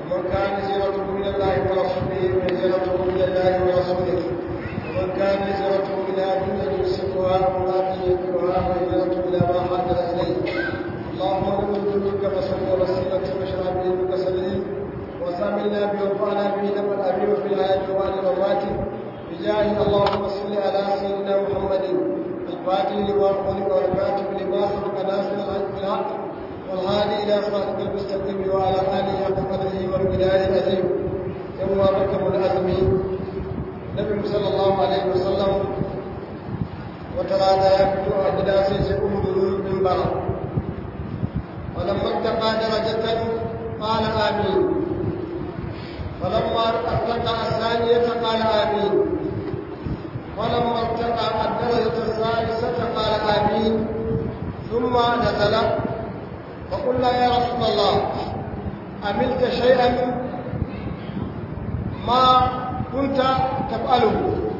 ومن كان هجرته إلى الله ورسوله فهجرته إلى الله ورسوله ومن كان هجرته إلى دنيا يمسكها وامرأة ينكرها فهجرته إلى ما حاضر إليه. اللهم نؤمن بك فصل وسلم واشرع به المتسلم وسامنا بوفعنا به نبى الأبي وفي الحياة وعلى الممات بجاه اللهم صل على سيدنا محمد الفاتح لما خلق والكاتب لما سبق ناصر الحق بالحق والهادي إلى صراطك المستقيم وعلى آله حق قدره ومقداره العظيم. يوم ركب العزم النبي صلى الله عليه وسلم وترى يفتو أجدا سيسكم ذنوب من برا ولما ارتقى درجة قال آمين فلما ارتقى الثانية قال آمين ولما ارتقى الدرجة الثالثة قال آمين ثم نزل فقلنا يا رسول الله عملت شيئا ما كنت تفعله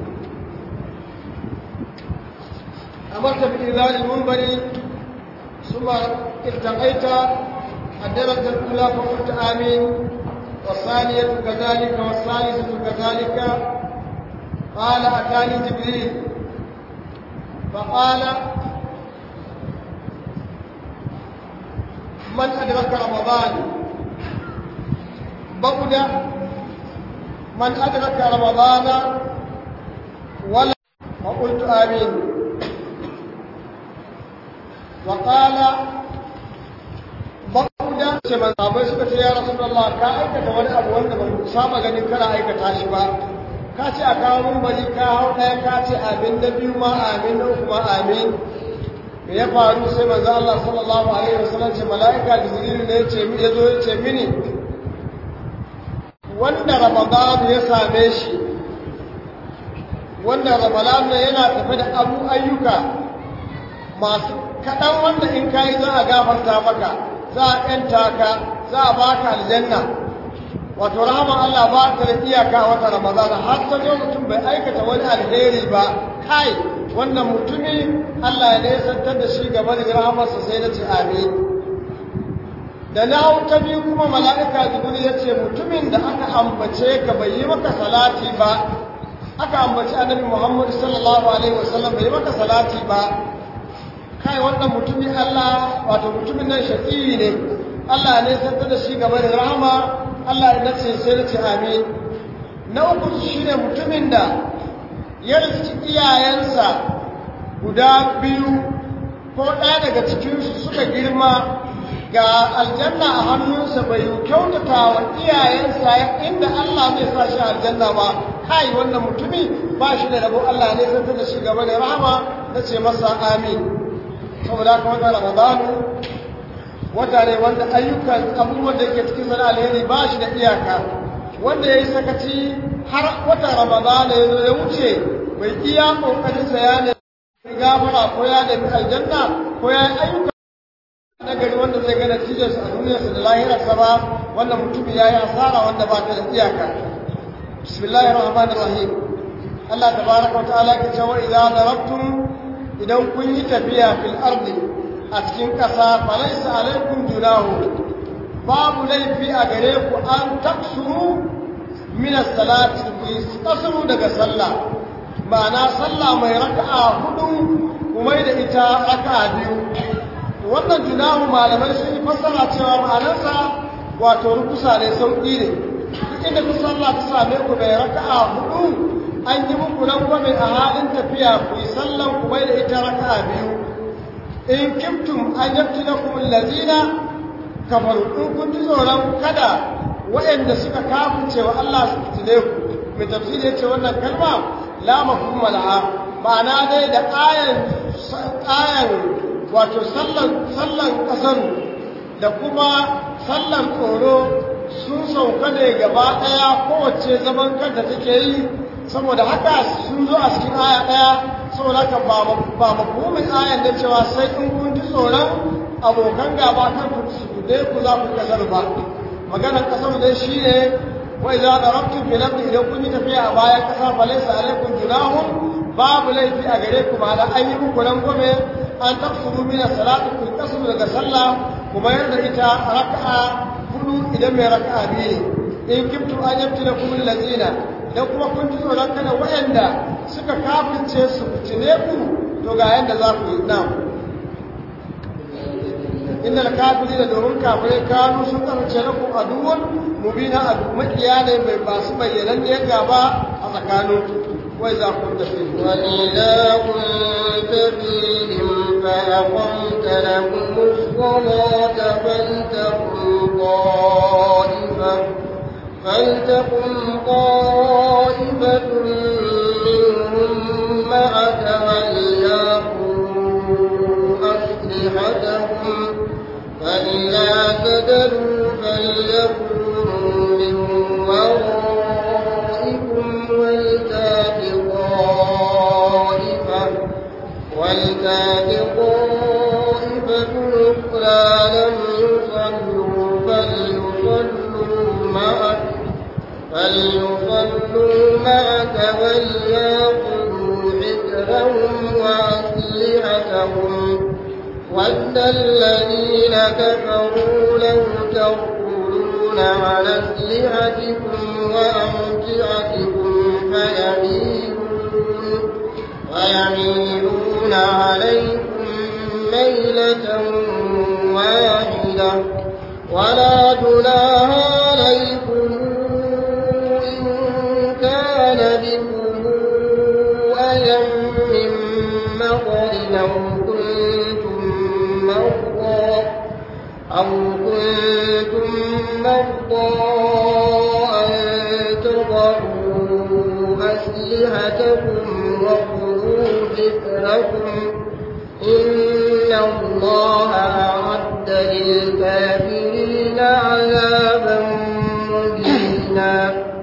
أمرت بإذان المنبر ثم التقيت الدرجة الأولى فقلت آمين والثانية كذلك والثالثة كذلك. قال أتاني جبريل فقال من أدرك رمضان بعد من أدرك رمضان ولا وقلت آمين. وقال بعد من صحابي يا رسول الله ka aikata wani abu wanda ban saba ganin kana aikata shi ba, ka ce a kawo mun bari ka hau ɗaya ka ce amin da biyu ma amin da uku ma amin. Me ya faru? sai manzo Allah sallallahu alaihi wasallam ce mala'ika Jibril ne ya zo ya ce mini wanda Ramadan ya same shi, wanda Ramadan yana tafe da ayyuka masu kaɗan wanda in kayi za a gafarta maka, za a ƴanta ka, za a baka aljanna. Wato rahaman Allah ba ta da iyaka wata Ramadan, har ta zo mutum bai aikata wani alheri ba, kai wannan mutumi Allah ya nesantar da shi gaba da rahamarsa. sai na ce amin. Da na hau ta biyu kuma mala'ika Jibril ya ce mutumin da aka ambace ka bai yi maka salati ba, aka ambaci annabi Muhammad sallallahu alaihi wasallam bai yi maka salati ba, kai wannan mutumin Allah, wato mutumin nan shaƙi ne, Allah ya nesantar da shi gaba da rahama. Allah ya nace sai na ce amin. Na uku shine mutumin da ya riski iyayensa guda biyu ko ɗaya daga cikinsu suka girma ga aljanna a hannunsa bai kyautata wa iyayensa inda Allah zai sa shi aljanna ba, kai wannan mutumi ba shi da rabo. Allah ne zai da shi gaba da rahama. na ce masa amin. saboda haka wannan Ramadanu wata ne wanda ayyukan abubuwan da ke cikin sana alheri ba shi da iyaka. Wanda ya yi sakaci har wata Ramadana ya zo ya wuce bai iya ƙoƙarinsa ya ne gafara ko ya nemi aljanna ko ya yi ayyuka na gari wanda zai ga natijarsa a duniyarsa da lahirarsa ba, wannan mutum ya yi asara wanda ba ta da iyaka. Bismillahir Rahmanir Rahim. Allah tabaraka wa ta'ala ke cewa idan darabtum, idan kun yi tafiya fil ardi a cikin ƙasa, falaysa alaikum junahu, babu laifi a gare ku an taksuru min as-salati, ku tasuru daga sallah. Ma'ana sallah mai raka'a hudu kuma da ita raka'a biyu. Wannan junahu malamai sun yi fassara cewa ma'anarsa wato rukusa ne, sauƙi ne. Duk inda ku sallah ta same ku mai raka'a hudu, an yi muku rangwame a halin tafiya ku yi sallan ku da ita raka'a biyu. In kimtum an yaftinakum allazina kafaru, in kun ji tsoron kada waɗanda suka kafirce wa Allah su fitile ku. Mai tafsiri ya ce wannan kalma la mafhuma laha, ma'ana dai da ayan wato sallan kasar da kuma sallan tsoro sun sauka ne gaba daya, kowace zaman kanta take yi. Saboda haka sun zo a cikin aya daya, saboda haka ba mafhumin ayan da cewa sai in kun ji tsoron abokan gaba kan ku su dai ku za ku kasar ba. Maganar kasar dai shine wai za da rabtu fil ardi, idan kun yi tafiya a bayan kasa falaysa alaikum junahun, babu laifi a gare ku, ma da an yi muku rangwame an tafsuru min as-salati, ku kasu daga sallah kuma yanda ita raka'a hudu idan mai raka'a biyu ne. in kiftu an yaftinakum allazina dan kuma kun ji tsoron kana wayanda suka kafirce su fitine ku to ga yanda za ku yi nan innal kafirina domin kafirai kanu sun kasance lakum aduwwan mubina makiya ne mai basu bayyanan ne gaba a tsakanin wai za ku tafi wa idza kunta fihim fa aqamta lahum as-salata فلتقم طائفة منهم معك وليأخذوا أسلحتهم فإذا سجدوا فليكونوا من ورائكم ولتأت طائفة أخرى لم يصلوا فليصلوا معك وليأخذوا حذرهم وأسلحتهم ود الذين كفروا لو تغفلون عن أسلحتكم وأمتعتكم فيميلون عليكم ميلة واحدة ولا جناح عليكم إن كان بكم أذى من مطر أو كنتم مرضى أن تضعوا أسلحتكم وخذوا ذكركم إن الله أعد للكافرين عذابا مهينا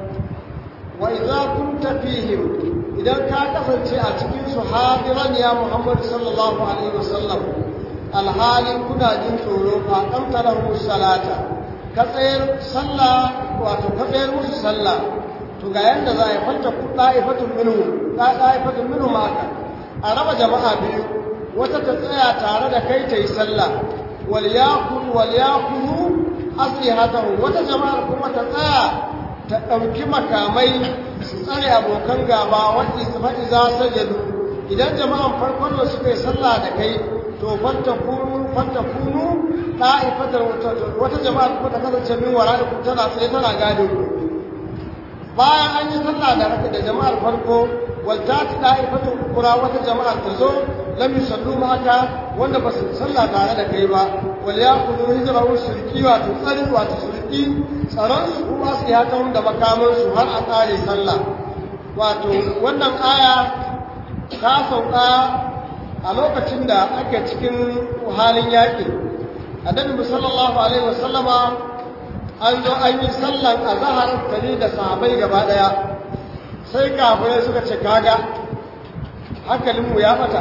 وإذا كنت فيهم إذا كانت فلتأتكين حاضرا يا محمد صلى الله عليه وسلم الحال كنا جن tsoro فأقمت له الصلاة كثير صلى وكثير مس صلى to ga yanda za a fanta da'ifatun minhu maka a raba jama'a biyu wata ta tsaya tare da kai ta yi sallah wal yaqulu aslihatahu wata jama'ar kuma ta tsaya ta dauki makamai su tsare abokan gaba wanda su faɗi za su jadu idan jama'an farkon da suka yi sallah da kai to fanta kunu da'ifatun wata jama'ar kuma ta kasance min wara'ikum tana tsaye tana gado bayan an yi sallah da jama'ar farko waltati da'ifatu ukra wata jama'ar ta zo lam yusallu ma'aka wanda ba su sallah tare da kai ba wal yaqulu hijrahu shirki wa tsari wa shirki tsaron su kuma su ya tawo da makaman su har a tsare sallah wato wannan aya ta sauka a lokacin da ake cikin halin yaƙi annabi sallallahu alaihi wasallama an zo an yi sallan azhar tare da sahabbai gaba daya sai kafirai suka ce kaga hankalinmu ya fata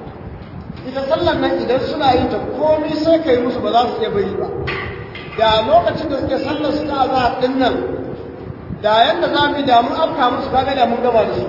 ita sallan nan idan suna yin ta komai sai kai musu ba za su iya bari ba da lokacin da suke sallar su ta azhar din nan da yanda za mu da mun afka musu kaga da mun gaba da su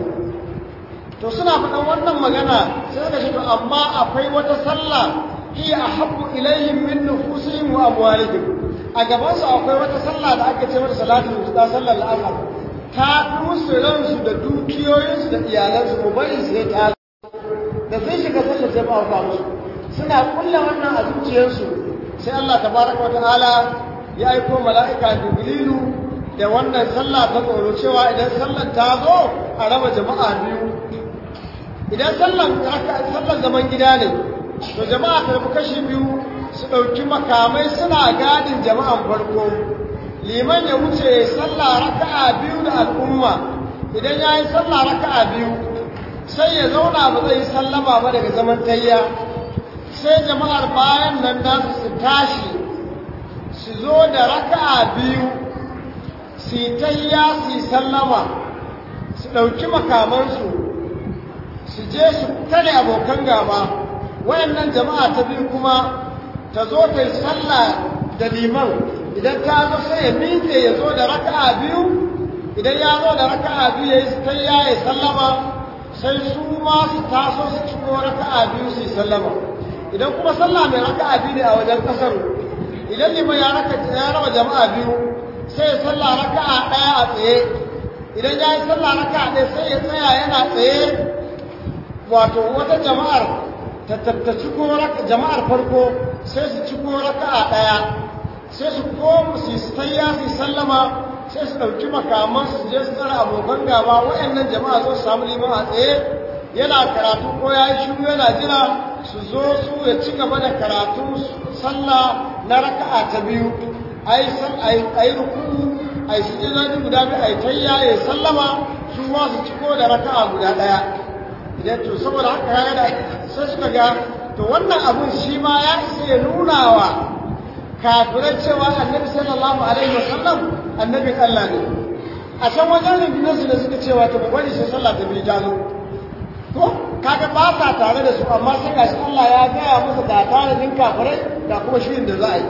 to suna faɗan wannan magana sai suka ce to amma akwai wata sallah hiya ahabbu ilayhim min nufusihim wa amwalihim a gaban su akwai wata sallah da ake ce mata salatul wusta sallar al'asr ta fi musu ransu da dukiyoyinsu da iyalansu mu bari su ya ta da sai shiga sallar sai ba fa musu suna kulla wannan a zuciyarsu sai Allah tabaraka wataala ya aiko mala'ika Jibrilu da wannan sallah ta tsoro cewa idan sallar ta zo a raba jama'a biyu idan sallar zaman gida ne to jama'a ta rabu kashi biyu su ɗauki makamai suna gadin jama'an farko liman ya wuce sallah raka'a biyu da al'umma idan ya yi sallah raka'a biyu sai ya zauna ba zai sallama ba daga zaman tayya sai jama'ar bayan nan da su tashi su zo da raka'a biyu su yi tayya su yi sallama su ɗauki makamansu su je su tare abokan gaba wayannan jama'a ta biyu kuma ta zo ta yi sallah da liman idan ta zo sai ya miƙe ya zo da raka'a biyu idan ya zo da raka'a biyu ya yi tayya ya sallama sai su ma su taso su ciko raka'a biyu su yi sallama idan kuma sallah mai raka'a biyu ne a wajen kasar idan liman ya raba jama'a biyu sai ya salla raka'a ɗaya a tsaye idan ya yi salla raka'a ɗaya sai ya tsaya yana tsaye wato wata jama'ar ta ciko jama'ar farko sai su ciko raka'a ɗaya sai su koma su tayya su sallama sai su ɗauki makaman su je su tsara abokan gaba waɗannan jama'a zo su samu liman a tsaye yana karatu ko ya yi shiru yana jira su zo su ya ci gaba da karatu sallah na raka'a ta biyu a yi ruku a yi sujjada guda biyu a yi tayya ya sallama su ma su ciko da raka'a guda ɗaya idan to saboda haka kaga da sai suka ga to wannan abun shi ma ya isa ya nuna wa kafirai cewa annabi sallallahu alaihi wasallam annabin Allah ne a can wajen rundunarsu da suka cewa ta bari sai sallah ta biyu ta zo to kaga ba sa tare da su amma sai gashi Allah ya gaya musu da tanadin kafirai da kuma shirin da za a yi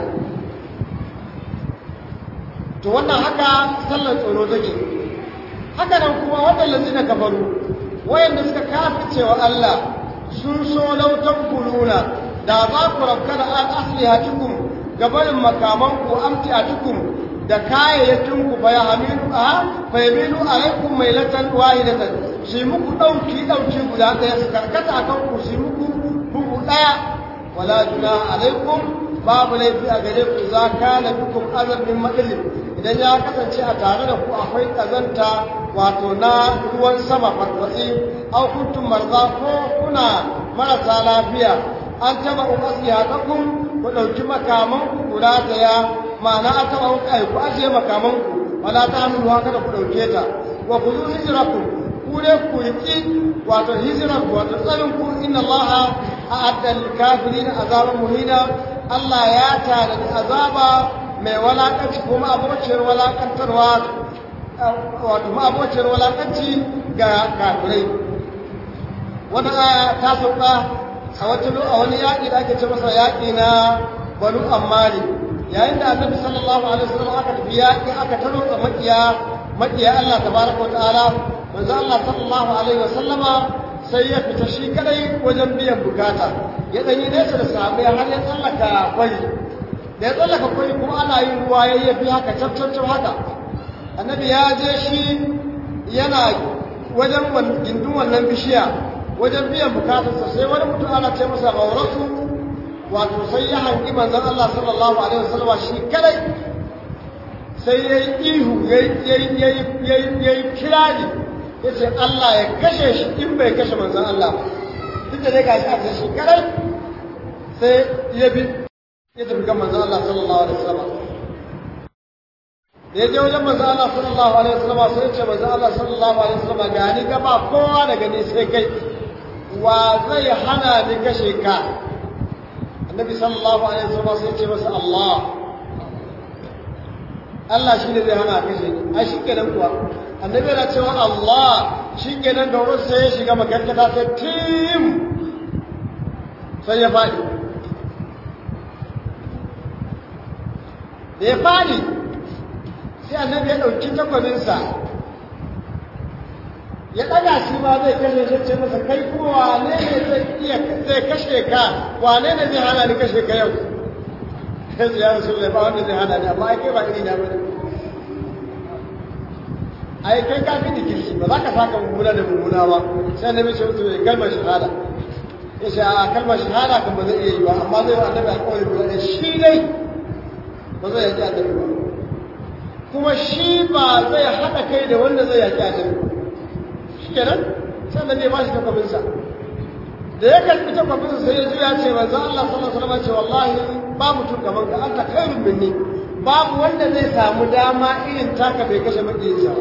to wannan haka sallar tsoro take haka nan kuma waɗanda suka kafaru wayanda suka kafircewa Allah sun so lautan kuluna da za ku rabka da an aslihatukum gabarin makamanku amtiatukum da kayayyakinku fa yamilu alaikum mailatan wahidatan shi muku dauki guda daya su karkata akan ku shi muku bugu daya wala junaha alaikum babu laifi a gare ku za kana bikum azab min madalin idan ya kasance a tare da ku akwai kazanta wato na ruwan sama farfatsi au kuntum marza ko kuna marasa lafiya an taba umasihatakum ku dauki makaman ku guda daya ma'ana an taba ku ajiye makaman ku wala ta hamilu haka da ku dauke ta wa kuzu hijrakum ku ne ku riki wato hijraku wato tsarin ku inna allaha a'adda lil kafirin azaban muhina Allah ya tanadi azaba mai walakanci kuma abocin walakantarwa wato abocin walakanci ga kafirai wannan aya ta sauka a wani yaƙi da ake ce masa yaƙi na Banu Ammari yayin da Annabi sallallahu alaihi wasallam aka tafi yaƙi aka tarotsa makiya Allah tabaraka ta'ala manzo Allah sallallahu alaihi wasallama sai ya fita shi kadai wajen biyan bukata ya danyi nesa da sahabbai har ya tsallaka kwari da ya tsallaka kwari kuma ana yin ruwa yayyafi haka cabcabcab haka Annabi ya je shi yana wajen gindin wannan bishiya wajen biyan bukatarsa sai wani mutum ana ce masa gauratu wato sai ya hangi manzon Allah sallallahu alaihi wasallam shi kadai sai yayi ihu yayi kirari yace Allah ya kashe shi in bai kashe manzon Allah ba duk da dai gashi a shi kadai sai ya bi ya tafi ga manzon Allah sallallahu alaihi wasallam da ya je wajen manzon Allah sallallahu alaihi wasallam sai ya ce manzon Allah sallallahu alaihi wasallam ga ni gaba kowa daga ni sai kai wa zai hana ni kashe ka annabi sallallahu alaihi wasallam sai ce masa Allah shine zai hana kashe ni ai shikenan kuwa annabi yana cewa Allah shikenan da wurin sai ya shiga makarkata sai tim sai ya fadi da ya fadi sai annabi ya dauki takwabinsa ya daga shi ma zai kashe shi ce masa kai kuma wane ne zai kashe ka wane ne zai hana ni kashe ka yau sai ya rasu ba wanda zai hana ni amma ai kai ba iri na bane ai kai ka fi dikirki ba za ka saka mummuna da mummuna ba sai annabi ce mutum ya kalmar shahada ya ce a kalmar shahada kan ba zai iya yi ba amma zai wa annabi alƙawari ba shi dai ba zai yaki annabi ba kuma shi ba zai haɗa kai da wanda zai yaki annabi ba kenan sannan ne ba shi takwabinsa da ya karɓi takwabinsa sai ya juya ce manzo Allah sallallahu alaihi wasallam ce wallahi ba mutum gaban ka anta khairun minni babu wanda zai samu dama irin taka bai kashe makiyinsa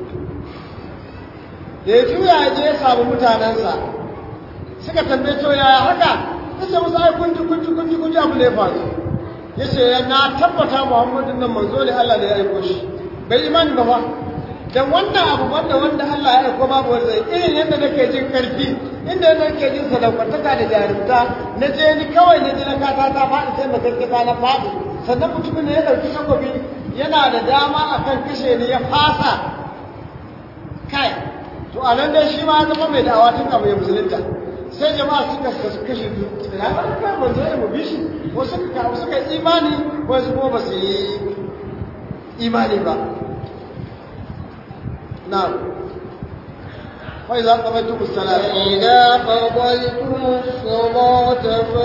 da ya juya ya je ya samu mutanensa suka tambaye to yaya haka yace musu ai kunji abu ne ya faru yace na tabbata Muhammadun nan manzo ne Allah da ya aiko shi bai imani ba dan wannan abu wanda Allah ya aiko babu wanda irin yadda nake jin karfi inda nake jin sadaukantaka da jarumta na je ni kawai na ji na kata ta faɗi sai makarkata na faɗi sannan mutumin ne ya ɗauki takobi yana da dama akan kashe ni ya fasa kai to a nan dai shi ma ya zama mai da'awa tun abu ya musulunta sai jama'a suka kashe ya ba manzo ya mu bishi wasu suka imani wasu kuma ba su yi imani ba. Na'am. Fa idza qadaytum as-salata إذا قضيتم الصلاة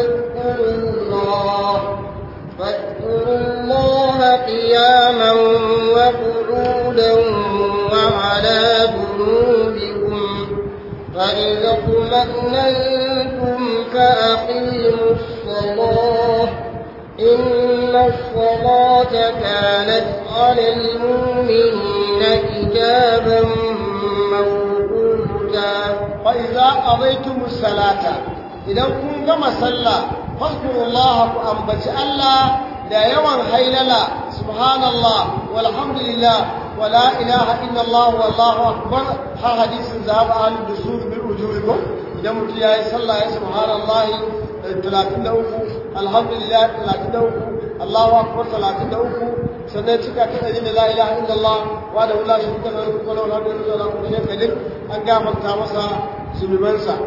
فاذكروا الله قياما وقعودا وعلى جنوبكم فإذا اطمأننتم فأقيموا الصلاة إن الصلاة كانت على المؤمنين كتابا موقوتا. فإذا قضيتم الصلاة إذا كنتم كما صلى فاذكروا الله وأنبت الله دا يوم حيللا سبحان الله والحمد لله ولا إله إلا الله والله أكبر. ها حديث ذهب عن الدسور بالأجوركم إذا متي صلى سبحان الله 33 الحمد لله 33 الله أكبر 33 sannan cika ta da la ilaha illallah wa da la sharika lahu wa lahu al-hamdu wa lahu kulli shay'in an gafarta masa zunubansa.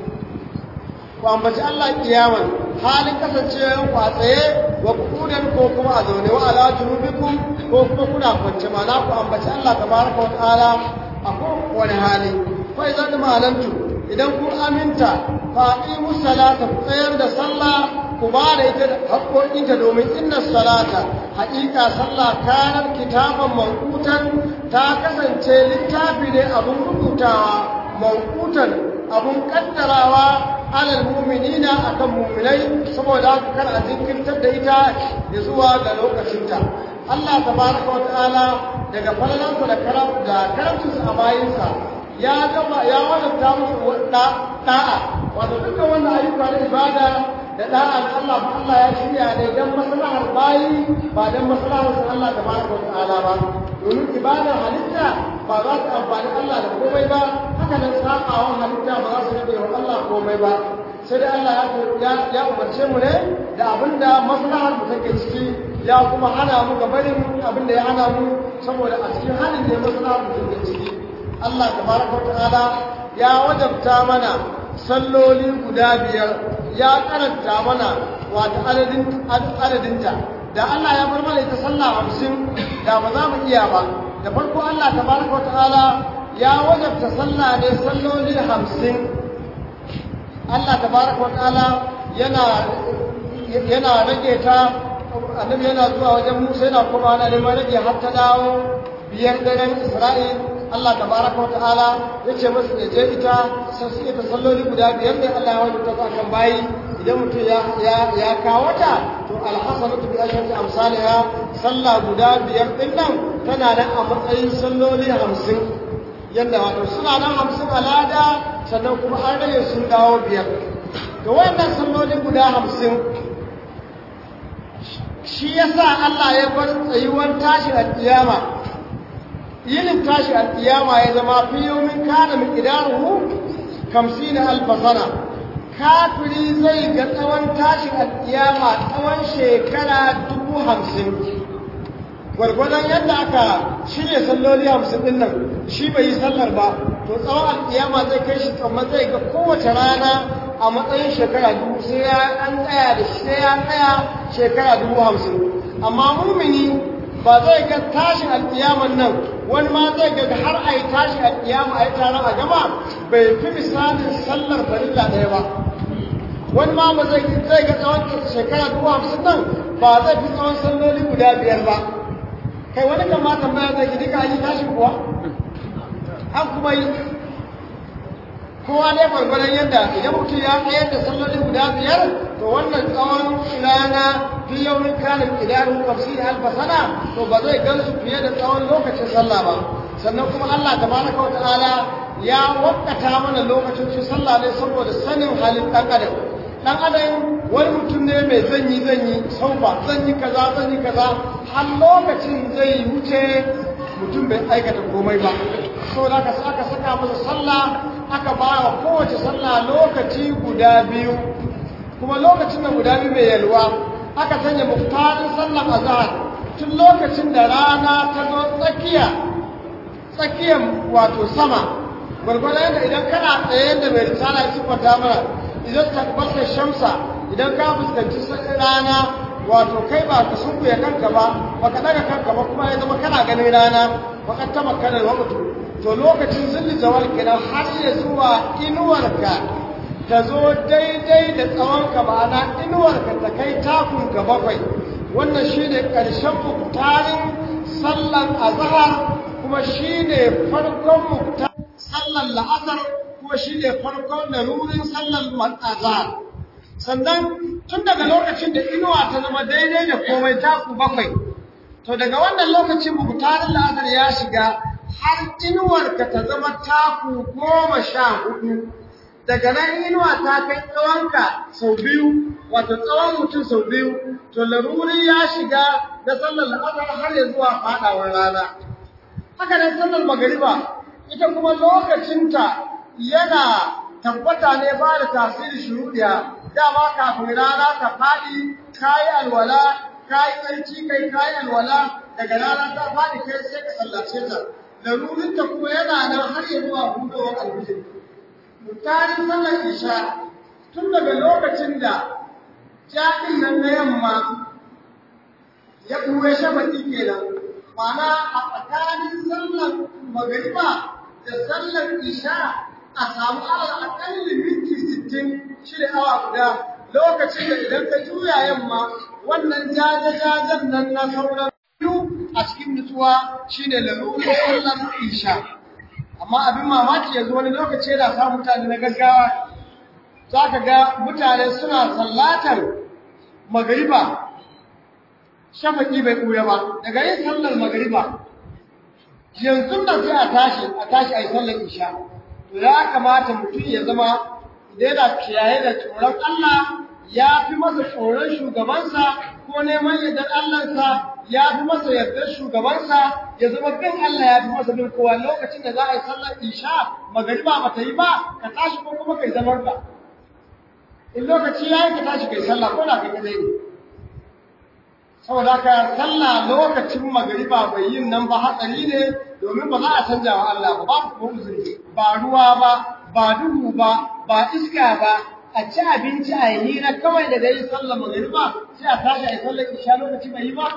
Ku ambaci Allah kiyaman halin kasancewa ku a tsaye wa kudan ko kuma a zaune wa ala junubikum ko kuma kuna kwance mana ku ambaci Allah tabaraka wa ta'ala a kowane hali. Fa idan ma'anantu idan kun aminta fa aqimu salata ku tsayar da sallah ku ba da ita haƙoƙinta domin inna salata haƙiƙa sallah kanar kitaban mawqutan ta kasance littafi ne abun rubutawa mawqutan abun kaddarawa alal mu'minina akan mu'minai saboda haka kar a jinkirtar da ita ya zuwa ga lokacinta. Allah tabaraka wa ta'ala daga falalansa da karamcinsa a bayinsa ya wajabta musu da'a wato dukkan wannan ayyuka na ibada da da'a da Allah ba Allah ya shirya ne dan maslahar bayi ba dan maslahar Allah tabaraka wa ta'ala ba. Domin ibadar halitta ba za ta amfani Allah da komai ba haka nan sabawan halitta ba za su rage wa Allah komai ba. Sai dai Allah ya umarce mu ne da abinda maslahar mu take ciki ya kuma hana mu ga barin abinda ya hana mu saboda a cikin halin ne maslahar mu take ciki. Allah tabaraka wa ta'ala ya wajabta mana salloli guda biyar ya karanta mana wata adadinta da Allah ya bar mana ita sallah 50 da ba za mu iya ba. Da farko Allah tabaraka wa ta'ala ya wajabta sallah ne salloli 50. Allah tabaraka wa ta'ala yana rage ta annabi yana zuwa wajen Musa yana kuma ana neman rage har ta dawo biyar daren Isra'il. Allah tabaraka wa ta'ala yace masa ya je ita sai ta salloli guda biyar ne Allah ya wajabta ta kan bayi idan mutum ya kawo ta to alhasanatu bi ashri amsalha sallah guda biyar din nan tana nan a matsayin salloli 50 yanda wato suna nan 50 alada sannan kuma an rage sun dawo biyar. To wannan salloli guda 50 shi yasa Allah ya bar tsayuwar tashi al-qiyama yinin tashi al-qiyama ya zama fi yawmin kana miqdaruhu 50,000 sana. Kafiri zai ga tsawon tashin al-qiyama tsawon shekara 50,000. Gwargwadon yadda aka shirya salloli 50 din nan shi bai yi sallar ba to tsawon al-qiyama zai kai shi kamar zai ga kowace rana a matsayin shekara 1000 sai ya tsaya shekara 50,000. Amma mumini ba zai ga tashin al-qiyaman nan wani ma zai ga har ai tashin al-qiyama ai taron a gama bai fi misalin sallar farilla ɗaya ba. Wani ma ba zai ga tsawon shekara 50,000 nan ba zai fi tsawon salloli guda 5 ba. Kai wani kamata ma zai ki duka yi tashin kuwa an kuma yi kowa ne gwargwadon yadda idan mutum ya tsayar da salloli guda 5 to wannan tsawon rana fi yawmin kanin idanun 50,000 sana to ba zai gansu fiye da tsawon lokacin sallah ba. Sannan kuma Allah tabaraka wa ta'ala ya wakata mana lokacin sallah ne saboda sanin halin dan adam. Dan adam wani mutum ne mai zanyi saufa zanyi kaza har lokacin zai wuce mutum bai aikata komai ba. Saboda aka saka masa sallah aka ba wa kowace sallah lokaci guda biyu kuma lokacin da guda biyu mai yalwa aka sanya muftarin sallar azhar tun lokacin da rana ta zo tsakiyar wato sama gwargwadon da idan kana tsaye da mai risala ya siffata mana idan takbasa shamsa idan ka fuskanci rana wato kai ba ka sunkuya kanka ba baka daga kanka ba kuma ya zama kana ganin rana baka tabakkana wa mutu to lokacin zulli zawal kenan har ya zuwa inuwarka ta zo daidai da tsawonka ma'ana inuwarka ta kai takunka bakwai wannan shine ƙarshen muktarin sallan azhar kuma shine farkon muktar sallan la'asar kuma shine farkon darurin sallan azhar sannan tun daga lokacin da inuwa ta zama daidai da komai taku bakwai to daga wannan lokacin muktarin la'asar ya shiga har inuwarka ta zama taku 14 daga nan inuwa ta kai tsawonka sau biyu wato tsawon mutum sau biyu to laruri ya shiga da sallar la'asar har ya zuwa faɗawar rana haka nan sallar magariba ita kuma lokacinta yana tabbata ne ba da tasiri shuruɗiya dama kafin rana ta faɗi kayi alwala kayi tsarki kai kayi alwala daga rana ta faɗi kai sai ka sallace ta larurinta kuma yana nan har ya zuwa hudowar alfijir mutarin sallar isha tun daga lokacin da jaɗin nan na yamma ya ɓuwe shafaƙi kenan ma'ana a tsakanin sallar magariba da sallar isha a samu aƙalli minti 60 shi da awa guda lokacin da idan ka juya yamma wannan jajajajen nan na sauran biyu a cikin nutsuwa shi ne lalurin sallar isha amma abin mamaki yanzu wani lokaci yana sa mutane na gaggawa za ka ga mutane suna sallatar magariba shafaƙi bai ɓuya ba daga yin sallar magariba yanzu da sai a tashi a yi sallar isha to ya kamata mutum ya zama idan yana kiyaye da tsoron Allah ya fi masa tsoron shugabansa ko neman yardar Allahnsa ya fi masa yardar shugabansa ya zama bin Allah ya fi masa bin kowa lokacin da za a yi sallar isha magariba ba ta yi ba ka tashi ko kuma kai zamar ka in lokaci ya yi ka tashi kai sallah ko da kai kadai ne saboda haka sallah lokacin magariba bai yin nan ba hatsari ne domin ba za a canja wa Allah ba babu kuma uzuri ba ruwa ba duhu ba iska ba a ci abinci a yi hira kawai daga yin sallar magariba sai a tashi a yi sallar isha lokaci bai yi ba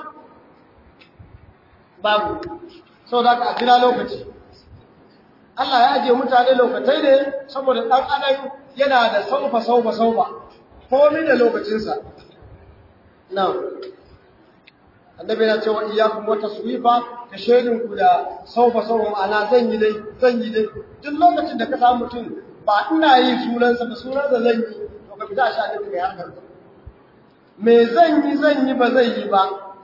babu saboda haka a jira lokaci Allah ya ajiye mutane lokatai ne saboda ɗan adam yana da saufa komai da lokacinsa now annabi yana cewa iyyakum wa taswifa ka shedin ku da saufa ana zan yi dai duk lokacin da ka samu mutum ba ina yi sunansa ba sunansa zan yi to ka fita shi annabi kai harkar me zan yi ba zai yi ba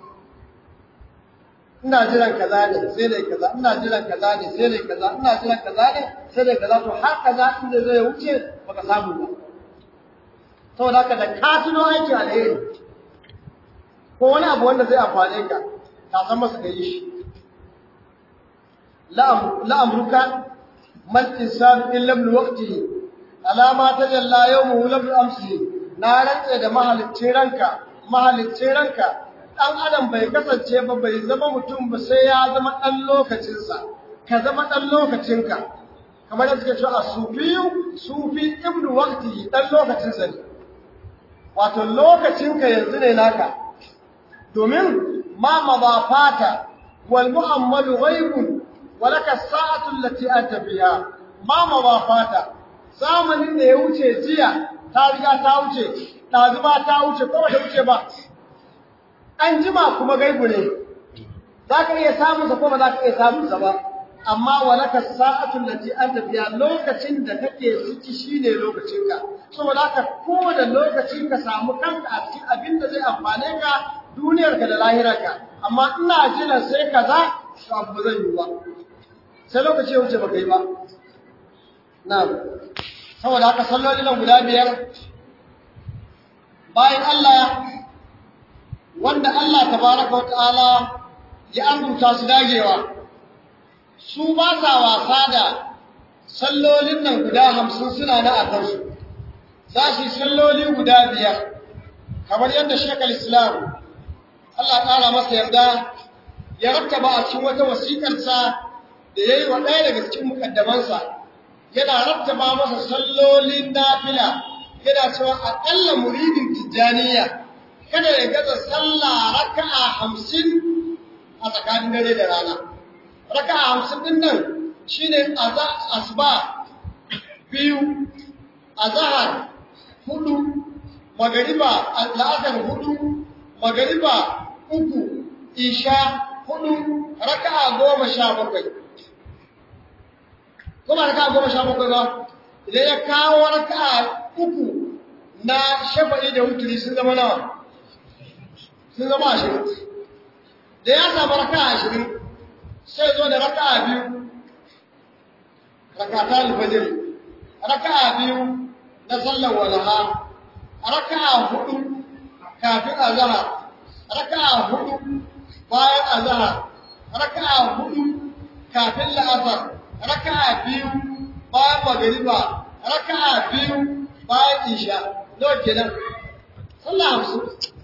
ina jiran kaza ne sai dai kaza ina jiran kaza ne sai dai kaza ina jiran kaza ne sai dai kaza to har kaza inda zai wuce baka samu ba saboda haka da ka tuno aiki alheri ko wani abu wanda zai amfane ka ka san masa kai shi la amruka mal insan illa bi waqtihi alama tajalla yawmuhu lam amsi na rantsa da mahaliccin ranka dan adam bai kasance ba bai zama mutum ba sai ya zama dan lokacinsa ka zama dan lokacinka kamar yadda suke cewa sufi ibnu waqtihi dan lokacinsa ne wato lokacinka yanzu ne naka domin ma madafata wal muhammadu ghaibun walaka as-sa'atu allati anta fiha ma madafata zamanin da ya wuce jiya ta riga ta wuce dazuba ta wuce ko ba ta wuce ba an jima kuma gaibu ne zaka iya samun sa ko ba zaka iya samun sa ba amma walaka as-sa'atu allati anta fiha lokacin da kake ciki shine lokacinka saboda haka ko da lokacin ka samu kanka a cikin abin da zai amfane ka duniyarka da lahirarka amma ina jira sai kaza abu zan yi ba sai lokaci ya wuce baka yi ba na'am saboda haka salloli nan guda biyar bayan Allah wanda Allah tabaraka wataala ya arzuta su dagewa su ba sa wasa da sallolin nan guda 50 suna na akan su za su salloli guda biyar kamar yadda Sheikhul Islam Allah ƙara masa yarda ya rattaba a cikin wata wasiƙarsa da ya yi wa ɗaya daga cikin mukaddamansa yana rattaba masa sallolin nafila yana cewa aƙalla muridin tijjaniya kada ya gaza sallah raka'a 50 a tsakanin dare da rana. Raka'a 50 din nan shine asuba 2, azhar 4, magariba al'asar 4, magariba 3, isha 4, raka'a 17. Kuma raka'a 17 ba, idan ya kawo raka'a 3 na shafa'i da wuturi sun zama nawa? Sun zama 20. Da ya samu raka'a 20 sai zo da raka'a 2 rakata al-fajr, raka'a 2 na sallar walaha, raka'a 4 kafin azhar, raka'a 4 bayan azhar, raka'a 4 kafin la'asar, raka'a 2 bayan magriba, raka'a 2 bayan isha. Nawa kenan? Sallah 50.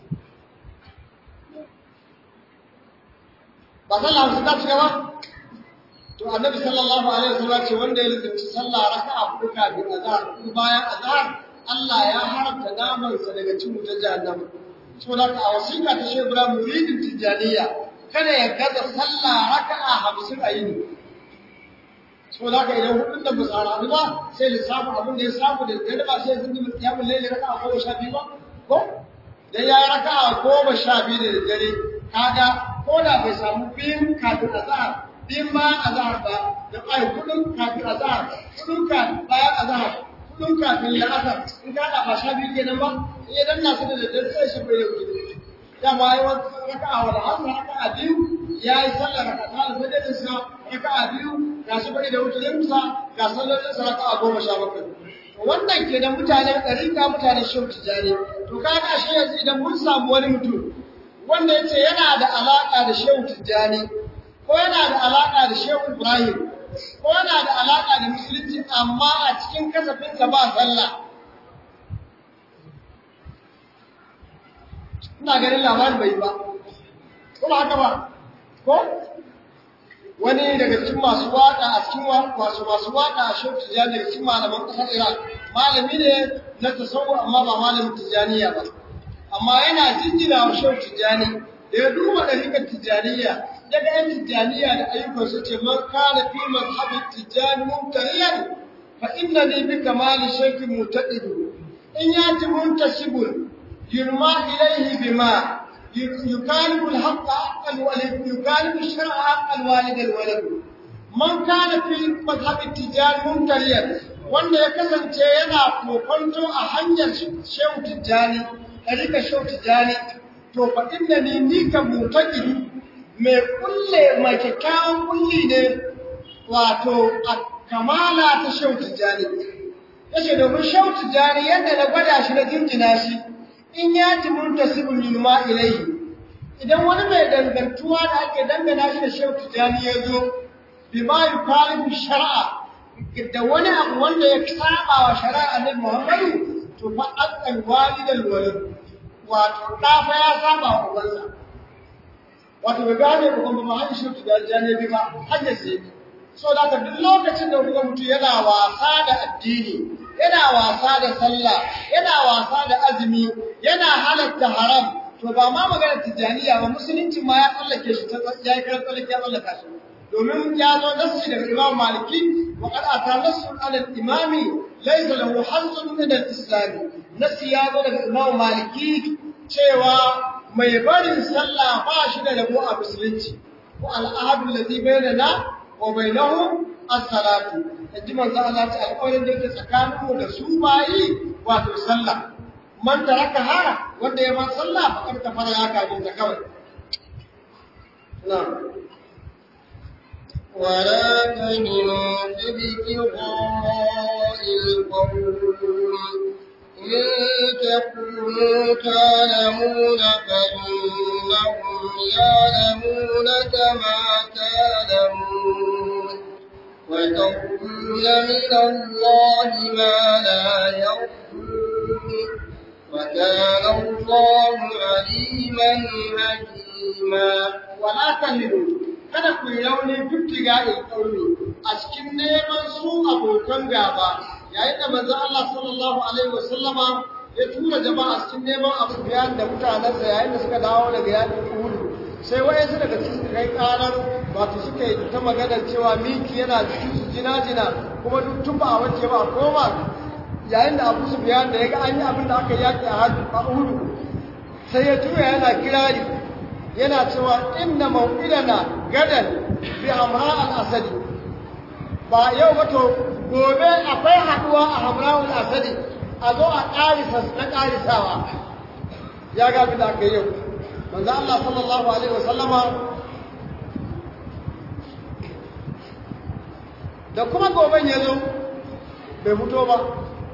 Ba sallah 50 ta cika ba? To annabi sallallahu alaihi wasallam ce wanda ya rubuta sallah raka'a 4 kafin azhar, bayan azhar, Allah ya haramta naman sa daga cin wutar jahannama. Saboda ka wasiƙa ta Shehu Ibrahim muridin Tijaniya kada ya gaza sallah raka'a 50 a yini. Saboda ka idan hudun da musara ba sai lissafin abin da ya samu da gaba ba sai sun yi kiyamul layli raka'a 12 ba ko dan yayi raka'a 12 da dare kaga ko da bai samu biyin kafin azhar din ma azhar ba da ai kudin kafin azhar kudin kafin bayan azhar kudin kafin la'asar in ka da ba sha biyu kenan ba idan na su da daddare sai shi bai yi da ma yi wata raka'a wala asr raka'a 2 yayi sallar raka'a da fajr sa raka'a 2 ga shi bai da wuturin sa ga sallolin sa raka'a 17 wannan kenan mutanen ɗarika mutanen Shehu Tijani to kaga shi yanzu idan mun samu wani mutum wanda yace yana da alaka da Shehu Tijani ko yana da alaka da Shehu Ibrahim ko yana da alaka da musulunci amma a cikin kasafinsa ba sallah, ina ganin labarin bai ba ko ba haka ba ko wani daga cikin masu waka a cikin masu waka a Shehu Tijani daga cikin malaman ƙasar Iran malami ne na tasawuf amma ba malamin Tijaniya ba amma yana jinjina wa Shehu Tijani da ya duba ɗariƙar Tijaniya daga ‘yan Tijjaniya da ayyukansu ce, man kana fi mazhabin Tijjani mumtariyan, fa inna ne bi kamali shaikin mutaɗidu, in ya ci muntasibun, yurma ilaihi bima, yukalibu shara'a haƙƙal walidal waladu. Man kana fi mazhabin Tijjani mumtariyan, wanda ya kasance yana kokonto a hanyar Shehu Tijjani, ɗariƙar Shehu Tijjani, to fa inna ni kan mutaɗidu, mai kyakkyawan kulli ne wato a kamala ta Shehu Tijjani. Yace domin Shehu Tijjani yadda na gwada shi na jinjina shi in ya ji muntasibun yulma ilaihi. Idan wani mai dangantuwa da ake dangana shi da Shehu Tijjani ya zo bima yukalibu shar'a da wani abu wanda ya saba wa shari'a Annabi Muhammadu to fa aqal walidal walad wato da fa ya saba wa ubansa. Wato ga gane ko kuma hanyar Shehu Tijjani bi ba hanyar sai so da duk lokacin da kuka mutu yana wasa da addini yana wasa da sallah yana wasa da azumi yana halatta haram to ba ma magana Tijjaniya ba musulunci ma ya tsallake shi ya yi karan tsallake ya tsallaka shi domin ya zo nassi daga Imam Maliki wa qad ata nassun ala al-imami laysa lahu hazzun min al-islam nassi ya zo daga Imam Maliki cewa mai barin sallah ba shi da rabo a musulunci ko al'ahadu allazi bainana wa bainahum as-salatu inji manzo Allah ta alƙawarin da yake tsakanin mu da su bayi wato sallah man taraka ha wanda ya ba sallah fa kar ta fara ya kafin ta kawai na'am ولا تهنوا في ابتغاء القوم إن تكونوا تعلمون فإنهم يعلمون كما تعلمون وترجون من الله ما لا يرجون وكان الله عليما حكيما ولا تهنوا kada ku yi rauni fiftiga ilƙauni a cikin neman su abokan gaba yayin da manzo Allah sallallahu alaihi wasallama ya tura jama'a cikin neman Abu Sufyan da mutanensa yayin da suka dawo daga yakin Uhud sai wayansu daga cikin suka kai karar wato suka yi ta maganar cewa miki yana cikin su jina-jina kuma duk tun ba a wace ba koma yayin da Abu Sufyan da ya ga an yi abin da aka yaki a Uhud sai ya tura yana kirari yana cewa inna mawqidana gadan bi amra al-asad ba yau ba to gobe akwai haduwa a hamra al-asad a zo a ƙarisawa ya ga abin da aka yi yau manzo Allah sallallahu alaihi wasallama da kuma goben ya zo bai fito ba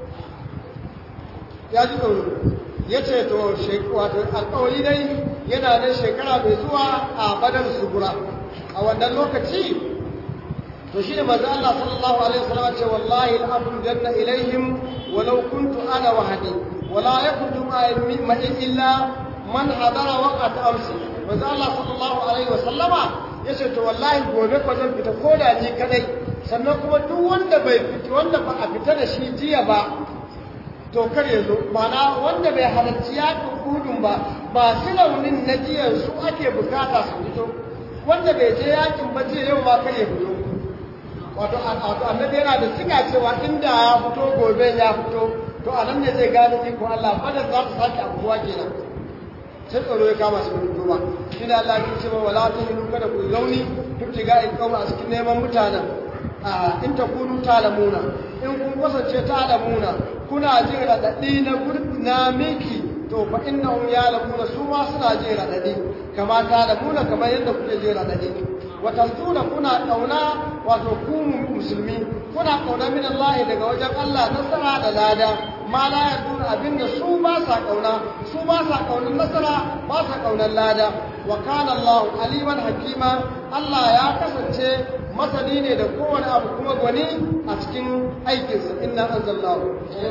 ya ji tsoro ya ce to wato alƙawari dai yana da shekara mai zuwa a badar sugura a wannan lokaci to shine manzo Allah sallallahu alaihi wasallam ce wallahi al-amru janna ilaihim walau kuntu ana wahdi wala yakuntu ma'i illa man hadara waqt amsi manzo Allah sallallahu alaihi wasallama yace to wallahi gobe ko zan fita koda ni kadai sannan kuma duk wanda bai fita wanda ba a fita da shi jiya ba to kar yazo mana wanda bai halarci yakin gudun ba su launin na jiya su ake bukata su fito wanda bai je yakin ba jiya yau ma kar ya fito wato annabi yana da siga cewa inda ya fito gobe ya fito to anan ne zai gane iko Allah badar za ta sake abubuwa kenan sai tsaro ya kama su fito ba shi da Allah ya ce wala tahinu kada ku launi duk tiga in kauma a cikin neman mutanen in takunu talamuna in kun kasance talamuna kuna jin radadi na miki to fa innahum yalamuna su ma suna jin radadi kama talamuna kamar yadda kuke jin radadi watasuna kuna kauna wato ku musulmi kuna kauna min Allah daga wajen Allah nasara da lada ma la yadun abinda su ba sa kaunar nasara ba sa kaunar lada wa kana Allah aliman hakima Allah ya kasance masani ne da kowane abu kuma gwani a cikin aikinsa inna anzalnahu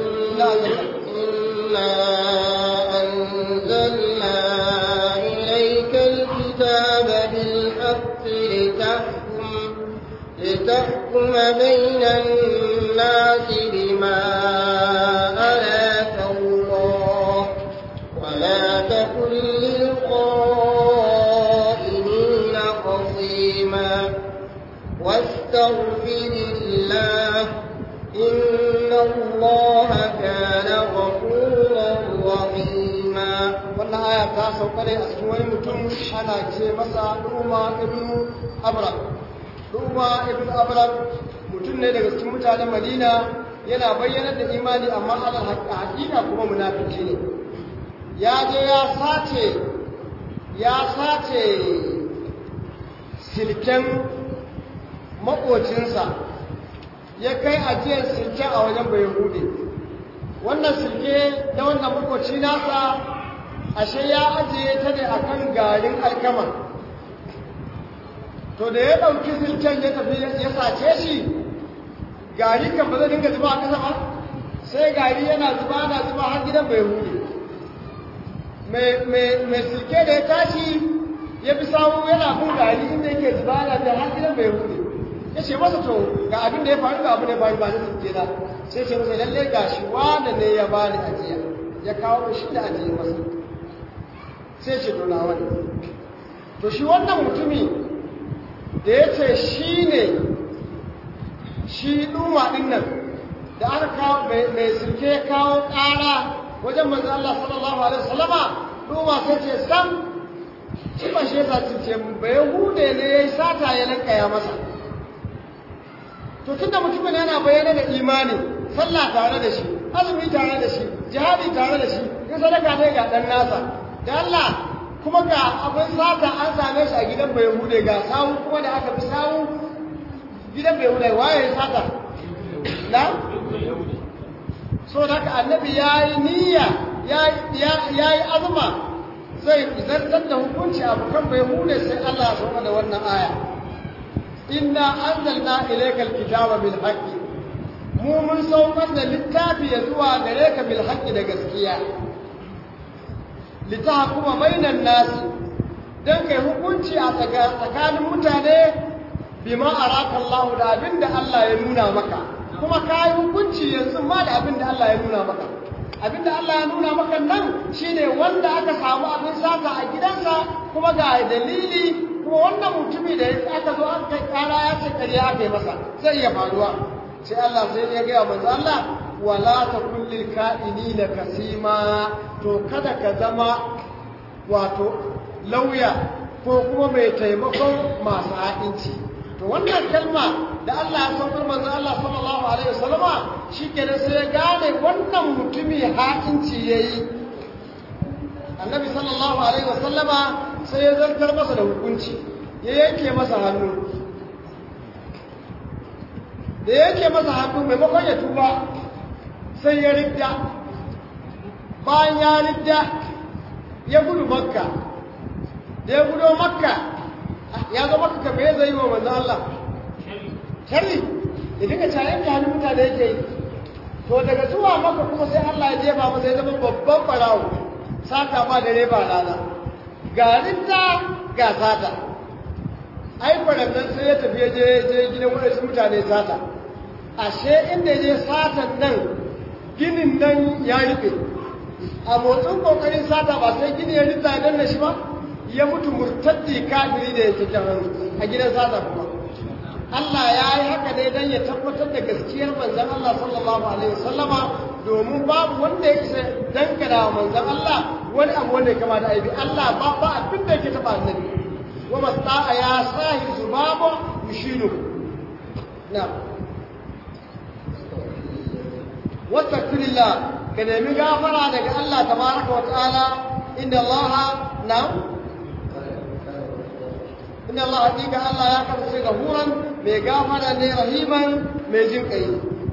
inna anzalna ilayka alkitaba bil haqqi لتحكم بين الناس بما أراك الله ولا تكن للخائنين خصيما واستغفر الله إن الله كان غفورا رحيما. wannan aya ta sauka ne a cikin wani mutum ana ce masa Umar ibn Abram. Umar ibn Abram mutum ne daga cikin mutanen Madina yana bayyana da imani amma alal haqiqa kuma munafiki ne. Ya je ya sace silken makocinsa ya kai ajiyar silken a wajen Bayahudi. Wannan silke na wannan makoci nasa ashe ya ajiye ta ne akan garin alkama. To da ya ɗauki silken ya tafi ya sace shi gari kan ba zai dinga zuba a ƙasa ba sai gari yana zuba har gidan bai hude mai silke da ya tashi ya bi sawu yana bin gari inda yake zuba har gidan bai hude ya ce masa to ga abin da ya faru ga abin da ya faru ba da silke na sai ce masa lalle ga shi wanda ne ya ba ni ajiya ya kawo shi da ajiye masa sai ce to na wani to shi wannan mutumi da ya ce shi ɗuma ɗin nan da aka kawo mai sirke ya kawo ƙara wajen manzo Allah sallallahu alaihi wasallama ɗuma sai ce sam shi ba shi yasa ce ba Yahude ne ya yi sata ya lankaya masa to tunda mutumin yana bayyana da imani sallah tare da shi azumi tare da shi jihadi tare da shi in sadaka ne ga ɗan nasa da Allah kuma ga abin sata an same shi a gidan bai hude ga sawu kuma da aka fi sawu gidan bai hude waye sata na so da ka annabi ya yi niyya ya yi azuma zai zartar da hukunci abu kan bai hude sai Allah ya sauka da wannan aya inna anzalna ilaykal kitaba bil haqqi mu mun saukar da littafi ya zuwa gare ka bil haqqi da gaskiya litahkuma bainan nasi dan kai hukunci a tsakanin mutane bima araka Allah da abinda Allah ya nuna maka kuma kai hukunci yanzu ma da abinda Allah ya nuna maka abinda Allah ya nuna maka nan shine wanda aka samu abin sata a gidansa kuma ga dalili kuma wannan mutumi da aka zo an kai kara ya ce kariya aka yi masa zai iya faruwa sai Allah sai ya ga manzo Allah wala takul lil ka'inina kasima to kada ka zama wato lauya ko kuma mai taimakon masu ha'inci to wannan kalma da Allah ya saukar manzo Allah sallallahu alaihi wasallama shikenan sai ya gane wannan mutumi ha'inci yayi annabi sallallahu alaihi wasallama sai ya zartar masa da hukunci ya yanke masa hannu da yanke masa hannu maimakon ya tuba sai ya ridda bayan ya ridda ya gudu makka da ya gudu makka ya zo makka me zai yi wa manzo Allah sharri ya dinga cayen ka hannun mutane yake yi to daga zuwa makka kuma sai Allah ya jefa masa ya zama babban barawo sata ba da reba rana ga ridda ga sata ai kwanan sai ya tafi ya je gidan wadansu mutane sata ashe inda ya je satan nan ginin nan ya rufe a motsin kokarin sata ba sai gini ya rinta ya danna shi ba ya mutu murtaddi kafiri da ya cikin hannu a gidan sata kuma Allah ya yi haka ne don ya tabbatar da gaskiyar manzan Allah sallallahu alaihi wasallama domin babu wanda ya isa dangana wa manzan Allah wani abu wanda ya kama da aibi Allah ba abin da yake taba annabi wa masta'a ya sahi zubabu yushinu na wastaghfirillah ka nemi gafara daga Allah tabaraka wa ta'ala inda Allah hakika Allah ya kasance gafuran mai gafara ne rahiman mai jin kai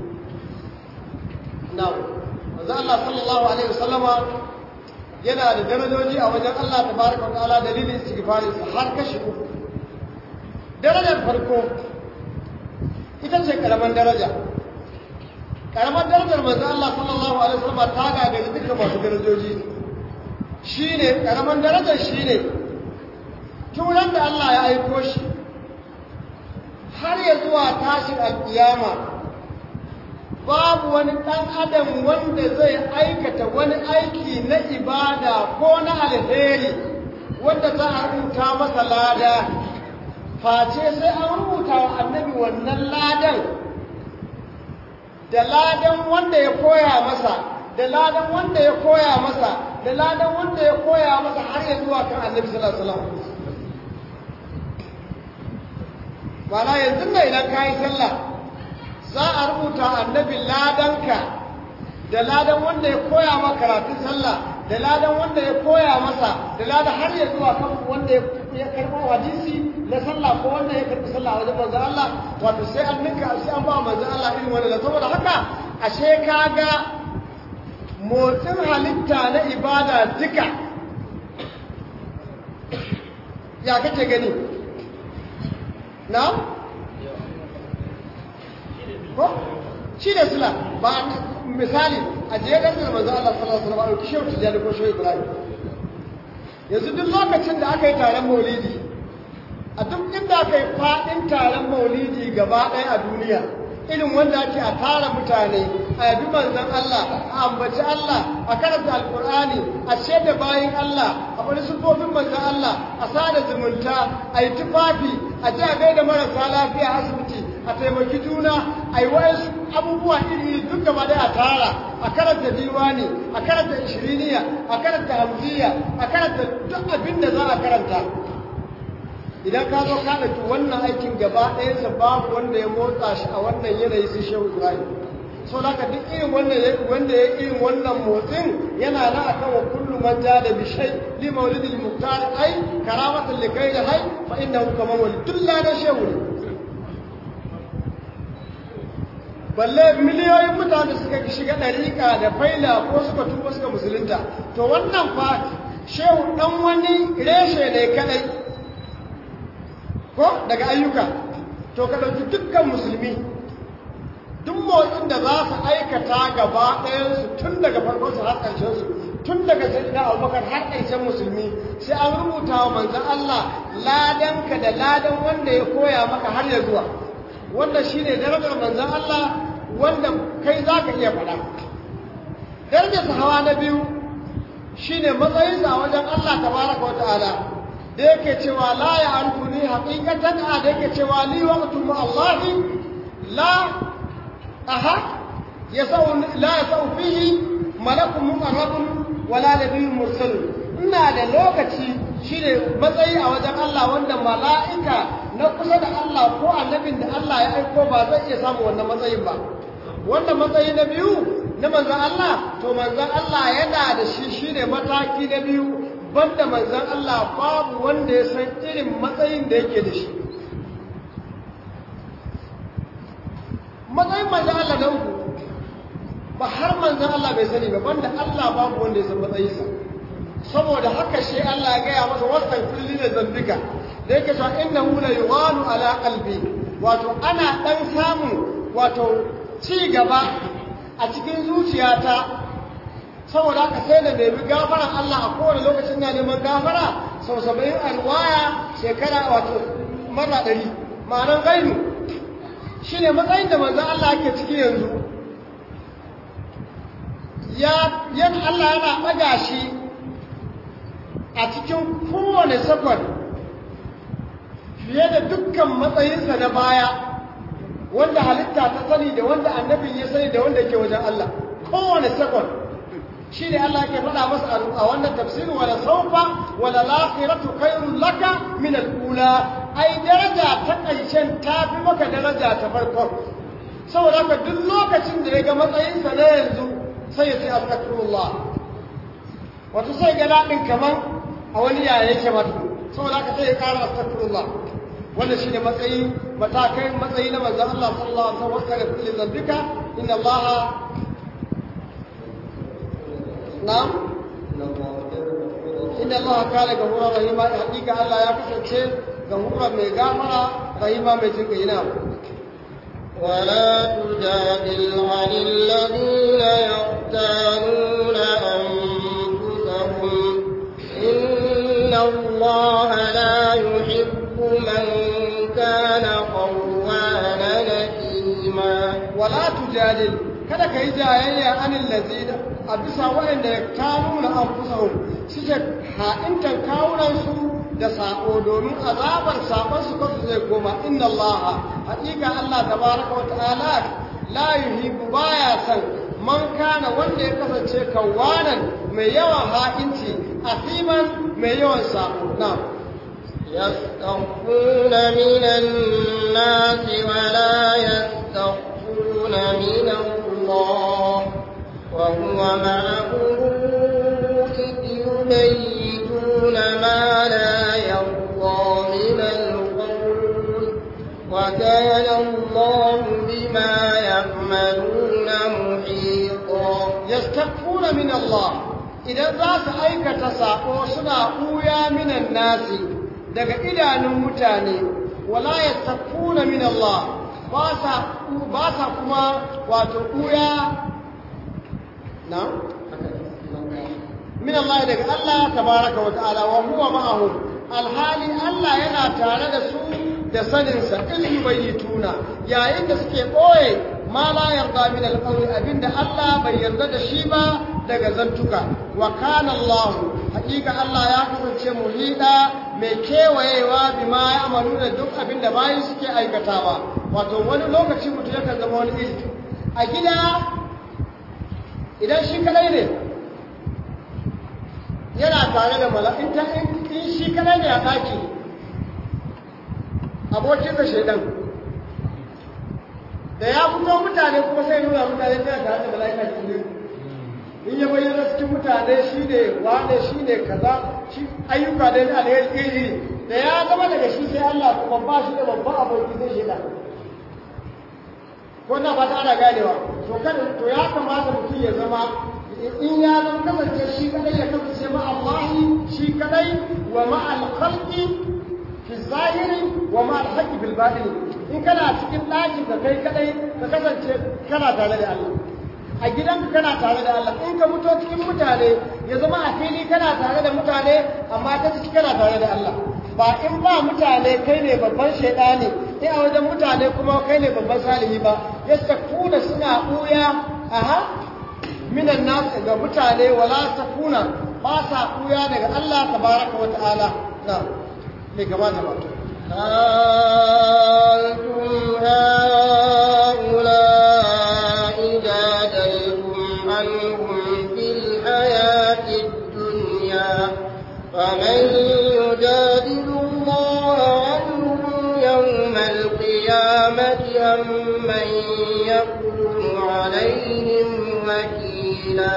na'am manzo Allah sallallahu alaihi wasallama yana da darajoji a wajen Allah tabaraka wa ta'ala dalilin istighfarin sa har kashi uku darajar farko ita ce karaman daraja karamar darajar manzo Allah sallallahu alaihi wasallam ta gagari duka masu darajoji shine karamar darajar shine turan da Allah ya aiko shi har ya zuwa tashin alkiyama babu wani dan adam wanda zai aikata wani aiki na ibada ko na alheri wanda za a rubuta masa lada face sai an rubuta wa annabi wannan ladan da ladan wanda ya koya masa da ladan wanda ya koya masa da ladan wanda ya koya masa har ya zuwa kan annabi sallallahu alaihi wasallam wala yanzu ne idan kai sallah za a rubuta annabi ladanka da ladan wanda ya koya maka karatun sallah da ladan wanda ya koya masa da ladan har ya zuwa kan wanda ya karɓo hadisi na sallah ko wanda ya karɓi sallah wajen manzo Allah wato sai an ninka sai an ba manzo Allah irin wannan saboda haka ashe kaga motsin halitta na ibada duka ya kace gani na'am ko shi da sula ba misali a je da manzo Allah sallallahu alaihi wasallam kishin tijani ko shi Ibrahim yanzu duk lokacin da aka yi taron maulidi a duk inda aka yi faɗin taron maulidi gaba ɗaya a duniya irin wanda ake a tara mutane a yabi manzan Allah a ambaci Allah a karanta alkur'ani a shaida bayan Allah a faɗi sufofin manzan Allah a sada zumunta a yi tufafi a ji a gaida marasa lafiya a asibiti a taimaki juna a yi wayansu abubuwa iri duk gaba ɗaya a tara a karanta diwani a karanta ishiriniya a karanta hamziya a karanta duk abin da za a karanta idan ka zo ka ɗauki wannan aikin gaba ɗayansa babu wanda ya motsa shi a wannan yanayi sai shehu ibrahim so da ka duk irin wanda ya irin wannan motsin yana na akan wa kullu man ja da bishai li maulidil muktar ai karamatan li kai da hai fa innahu kama walidullah da shehu ne balle miliyoyin mutane suka shiga ɗariƙa da faila ko suka tuba suka musulunta to wannan fa shehu ɗan wani reshe ne kadai ko daga ayyuka to ka ɗauki dukkan musulmi duk motsin da za su aikata gaba ɗayansu tun daga farkonsu har ƙarshensu tun daga sayyidina abubakar har ƙarshen musulmi sai an rubuta wa manzan Allah ladanka da ladan wanda ya koya maka har ya zuwa wanda shi ne darajar manzan Allah wanda kai za ka iya faɗa darajar hawa na biyu shine matsayinsa a wajen Allah tabaraka wa ta'ala da yake cewa la ya'rifuni haqiqatan da yake cewa li waqtu ma Allah la yasau fihi malakun muqarrabun wala nabiyyun mursal ina da lokaci shine matsayi a wajen Allah wanda mala'ika na kusa da Allah ko annabin da Allah ya aiko ba zai iya samu wannan matsayin ba wannan matsayi na biyu na manzon Allah to manzon Allah yana da shi shine mataki na biyu banda manzon Allah babu wanda ya san irin matsayin da yake da shi matsayin manzon Allah na uku ba har manzon Allah bai sani ba banda Allah babu wanda ya san matsayinsa saboda haka shi Allah ya gaya masa wasan kulli da zambika da yake cewa innahu la yughanu ala qalbi wato ana dan samu wato ci gaba a cikin zuciyata saboda haka sai da nemi gafaran Allah a kowane lokacin na neman gafara sau 70 alwaya shekara wato mara 100 ma'anar gaibu shine matsayin da manzon Allah yake ciki yanzu yan Allah yana ɗaga shi a cikin kowane sakon fiye da dukkan matsayinsa na baya wanda halitta ta sani da wanda annabin ya sani da wanda ke wajen Allah kowane sakon shi ne Allah ke faɗa masa a wannan tafsirin wala saufa wala lafiratu khairul laka min al-ula ai daraja ta ƙarshen ta fi maka daraja ta farkon saboda haka duk lokacin da ya ga matsayinsa na yanzu sai ya ce astaghfirullah wato sai ga daɗin kaman a wani yaya yake mata saboda haka sai ya ƙara astaghfirullah wannan shine matsayi matakai matsayi na manzon Allah sallallahu alaihi wasallam kare kulli zambika inna Allah na'am inna Allah kana gafura rahima hakika Allah ya kasance gafura mai gafara rahima mai jinka ina ولا تجادل عن الذين يختانون أنفسهم إن الله لا يحب من كان خوانا أثيما ولا تجادل kada ka yi jayayya anil lazina a bisa waɗanda ya kanuna anfusahum suke ha'intan kawunansu da sako domin azabar sakon su kansu zai koma inna allaha haƙiƙa Allah tabaraka wa ta'ala la yuhibbu baya san man kana wanda ya kasance kawanan mai yawan ha'inci asiman mai yawan sako na يستخفون من الناس ولا يستخفون من الله وهو معهم إذ يبيتون ما لا يرضى من القول وكان الله بما يعملون محيطا يستخفون من الله إذا ذات أيكة ساقو سنا قويا من الناس daga idanun mutane wala yattaquna min Allah ba sa kuma wato kuya na min Allah daga Allah tabaraka wa ta'ala wa huwa ma'ahum alhali Allah yana tare da su da sanin sa in yubayituna yayin da suke boye ma la yarda min alqawl abinda Allah bai yarda da shi ba daga zantuka wa kana Allah hakika Allah ya kasance muhida mai kewayewa bi ma ya amalu da duk abin da bayan suke aikatawa wato wani lokaci mutum yakan zama wani iri a gida idan shi kadai ne yana tare da mala'ika in shi kadai ne a daki abokin da shaidan da ya fito mutane kuma sai nuna mutane yana tare da mala'ika cikin in ya bayyana cikin mutane shi ne wane shi ne kaza shi ayyuka da yana alheri iri da ya zama daga shi sai Allah kuma ba shi da babban aboki zai shida ko na ba ta ana ganewa to ya kamata mutum ya zama in ya zama kasance shi kadai ya kasance ma Allah shi kadai wa ma al-khalqi fi zahiri wa ma al-haqqi bil batini in kana cikin ɗakin ka kai kadai ka kasance kana tare da Allah a gidanka kana tare da Allah in ka mutu cikin mutane ya zama a fili kana tare da mutane amma ta ciki kana tare da Allah ba in ba mutane kai ne babban shaidani in a wajen mutane kuma kai ne babban salihi ba yastakuna suna buya aha minan nas ga mutane wala takuna ba sa kuya daga Allah tabaraka wa ta'ala na me gaba da ba أنتم هؤلاء جادلتم عنهم في الحياة الدنيا فمن يجادل الله عنهم يوم القيامة أم من يكون عليهم وكيلا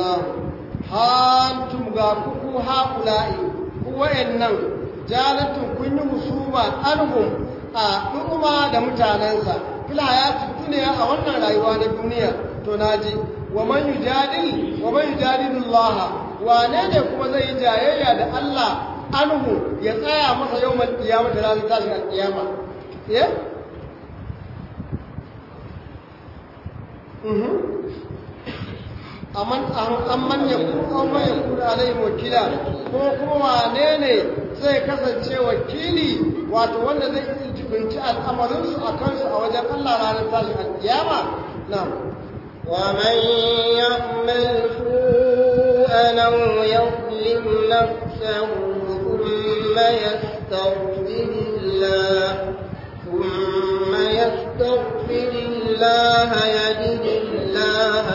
أنتم غاكوكو هؤلاء وإنهم jalatun kun yi musuma anhum a ɗuma da mutanensa fil hayati duniya a wannan rayuwa na duniya to naji wa man yujadilu Allah wane ne kuma zai jayayya da Allah anhu ya tsaya masa yawmal qiyamah da ranar tashin alqiyama amman ya kuma alaihim wakila ko kuma wane ne zai kasance wakili wato wanda zai jibinci al'amarinsu a kansu a wajen Allah ranar tashin alƙiyama na ومن يعمل سوءا أو يظلم نفسه ثم يستغفر الله يجد الله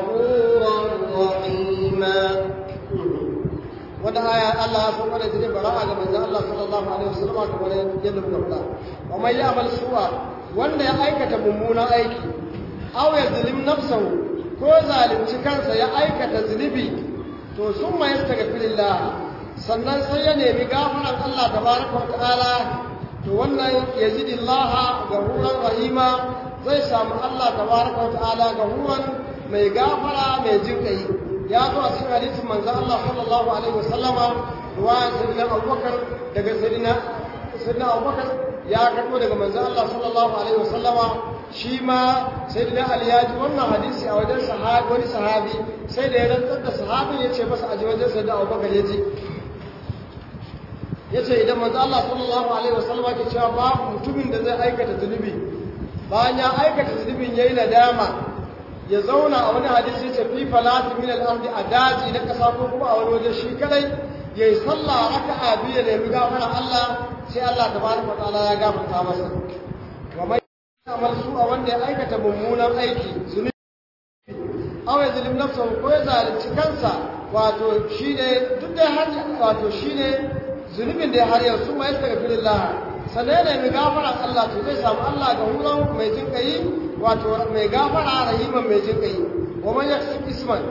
wanda aya Allah ya saukar da jini bara'a ga manzon Allah sallallahu alaihi wasallam kamar yadda muka faɗa wa man ya'mal su'a wanda ya aikata mummunan aiki aw yazlim nafsahu ko zalunci kansa ya aikata zunubi to summa yastaghfirullah sannan sai ya nemi gafaran Allah tabaraka wa ta'ala to wannan yajidillaha gafuran rahima zai samu Allah tabaraka wa ta'ala gafuran mai gafara mai jinkai ya zo a cikin hadisin manzon Allah sallallahu alaihi wasallama ruwayan sayyidina Abubakar daga sayyidina Abubakar ya karbo daga manzon Allah sallallahu alaihi wasallama shi ma sayyidina Ali ya ji wannan hadisi a wajen wani sahabi sai da ya rantsar da sahabin ya ce masa aji wajen sayyidina Abubakar ya ce idan manzon Allah sallallahu alaihi wasallama ke cewa babu mutumin da zai aikata zunubi bayan ya aikata zunubin yayi nadama ya zauna a wani hadisi ce fi falati min al-ardi a daji na kasa ko kuma a wani waje shi kadai yayi sallah raka'a biyu da nemi gafara Allah sai Allah tabaraka wa ta'ala ya gafarta masa wa mai amal su a wanda ya aikata mummunan aiki zunubi aw ya zalim nafsahu ko ya zalunci kansa wato shine duk da har wato shine zunubin da har yanzu mai astaghfirullah sannan ne mai gafara Allah to zai samu Allah ga huran mai jinkai wato mai gafara rahiman mai jin kai wa man yaksib isman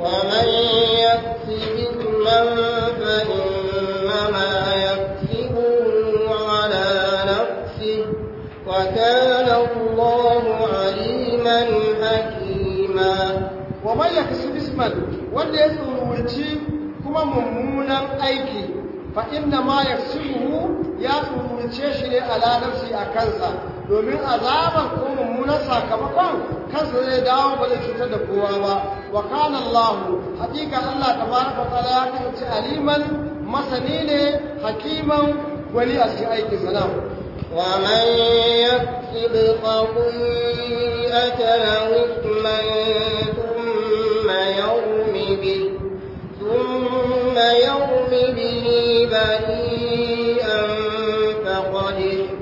fa innama yaksibu ala nafsihi wa kana Allahu aliman hakima wa man yaksib isman wanda ya tsururci kuma mummunan aiki fa innama yaksibuhu ya tsururce shi ne ala nafsi a kansa domin azaban ko mummunan sakamakon kansa zai dawo ba zai cutar da kowa ba wa kana Allah hakika Allah tabaraka taala ya kasance aliman masani ne hakiman wali a cikin aikin sana wa man yaksib khati'atan aw ithman thumma yawmi bihi bari'an faqad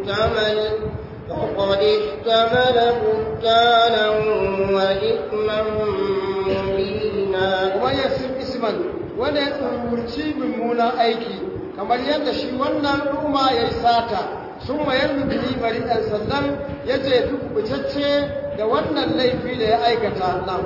احتمل بهتانا وإثما مبينا ومن يكسب إثما wanda ya tsururci mummunan aiki kamar yadda shi wannan ruma ya yi sata sun mayar da bihi bari ɗan sannan ya ce duk bicacce da wannan laifi da ya aikata nan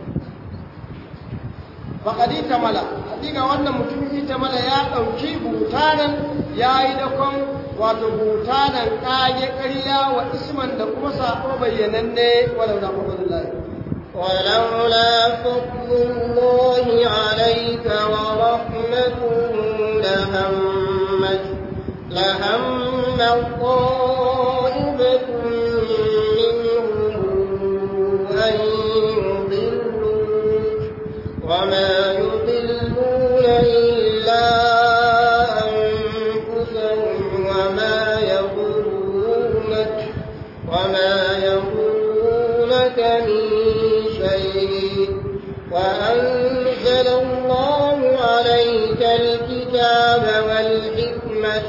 faƙadi ta mala haƙiƙa wannan mutum ita mala ya ɗauki butanen ya yi dakon wato butanen ƙage ƙarya wa isman da kuma saƙo bayyananne walau na ƙwaƙwarin lai ولولا فضل الله عليك ورحمته لهم طائفة منهم أن يضلوك وما يضلون إلا أنفسهم وما يضرونك من وأنزل الله عليك الكتاب والحكمة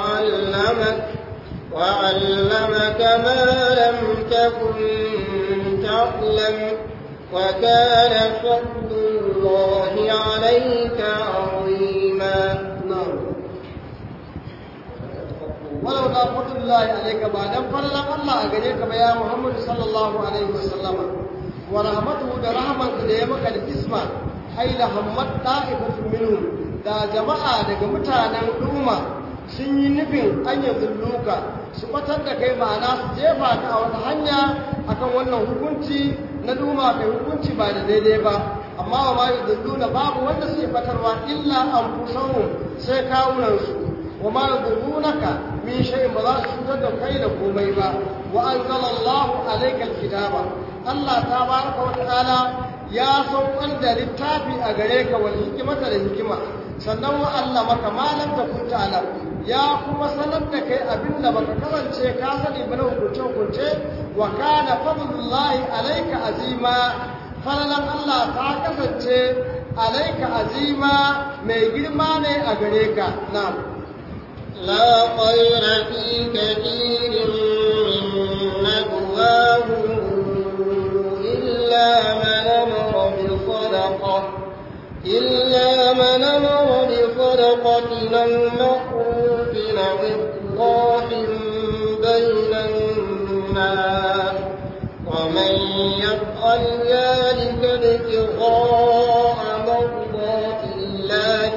وعلمك ما لم تكن تعلم وكان فضل الله عليك عظيما. ولولا فضل الله عليك بعد فضل الله أجريك يا محمد صلى الله عليه وسلم ورحمته درحمة ديمك الإسماء أي لهمت طائفة منهم دا جماعة دا متانا الأمة sun yi nufin an yi zulluka su batar da kai ma'ana su jefa ka a wata hanya akan wannan hukunci na duma kai hukunci ba da daidai ba amma wa ma yi zulluna babu wanda suke batarwa illa an fusanmu sai kawunansu wa ma yi zullunaka min shayin ba za su cutar da kai da komai ba wa an zala Allahu alaikal kitaba Allah ta baraka wa ta'ala ya saukar da littafi a gare ka wal hikimata da hikima sannan wa Allah maka malam da kunta ala ya kuma sanar da kai abinda baka kasance ka sani ba na hukunce wa kana fadlullahi alayka azima falalan Allah ta kasance alayka azima mai girma ne a gare ka na'am la khayra fi kathirin min najwahum illa man amara bi sadaqah إلا من أمر بصدقة أو معروف أو إصلاح بين الناس ومن يفعل ذلك ابتغاء مرضات الله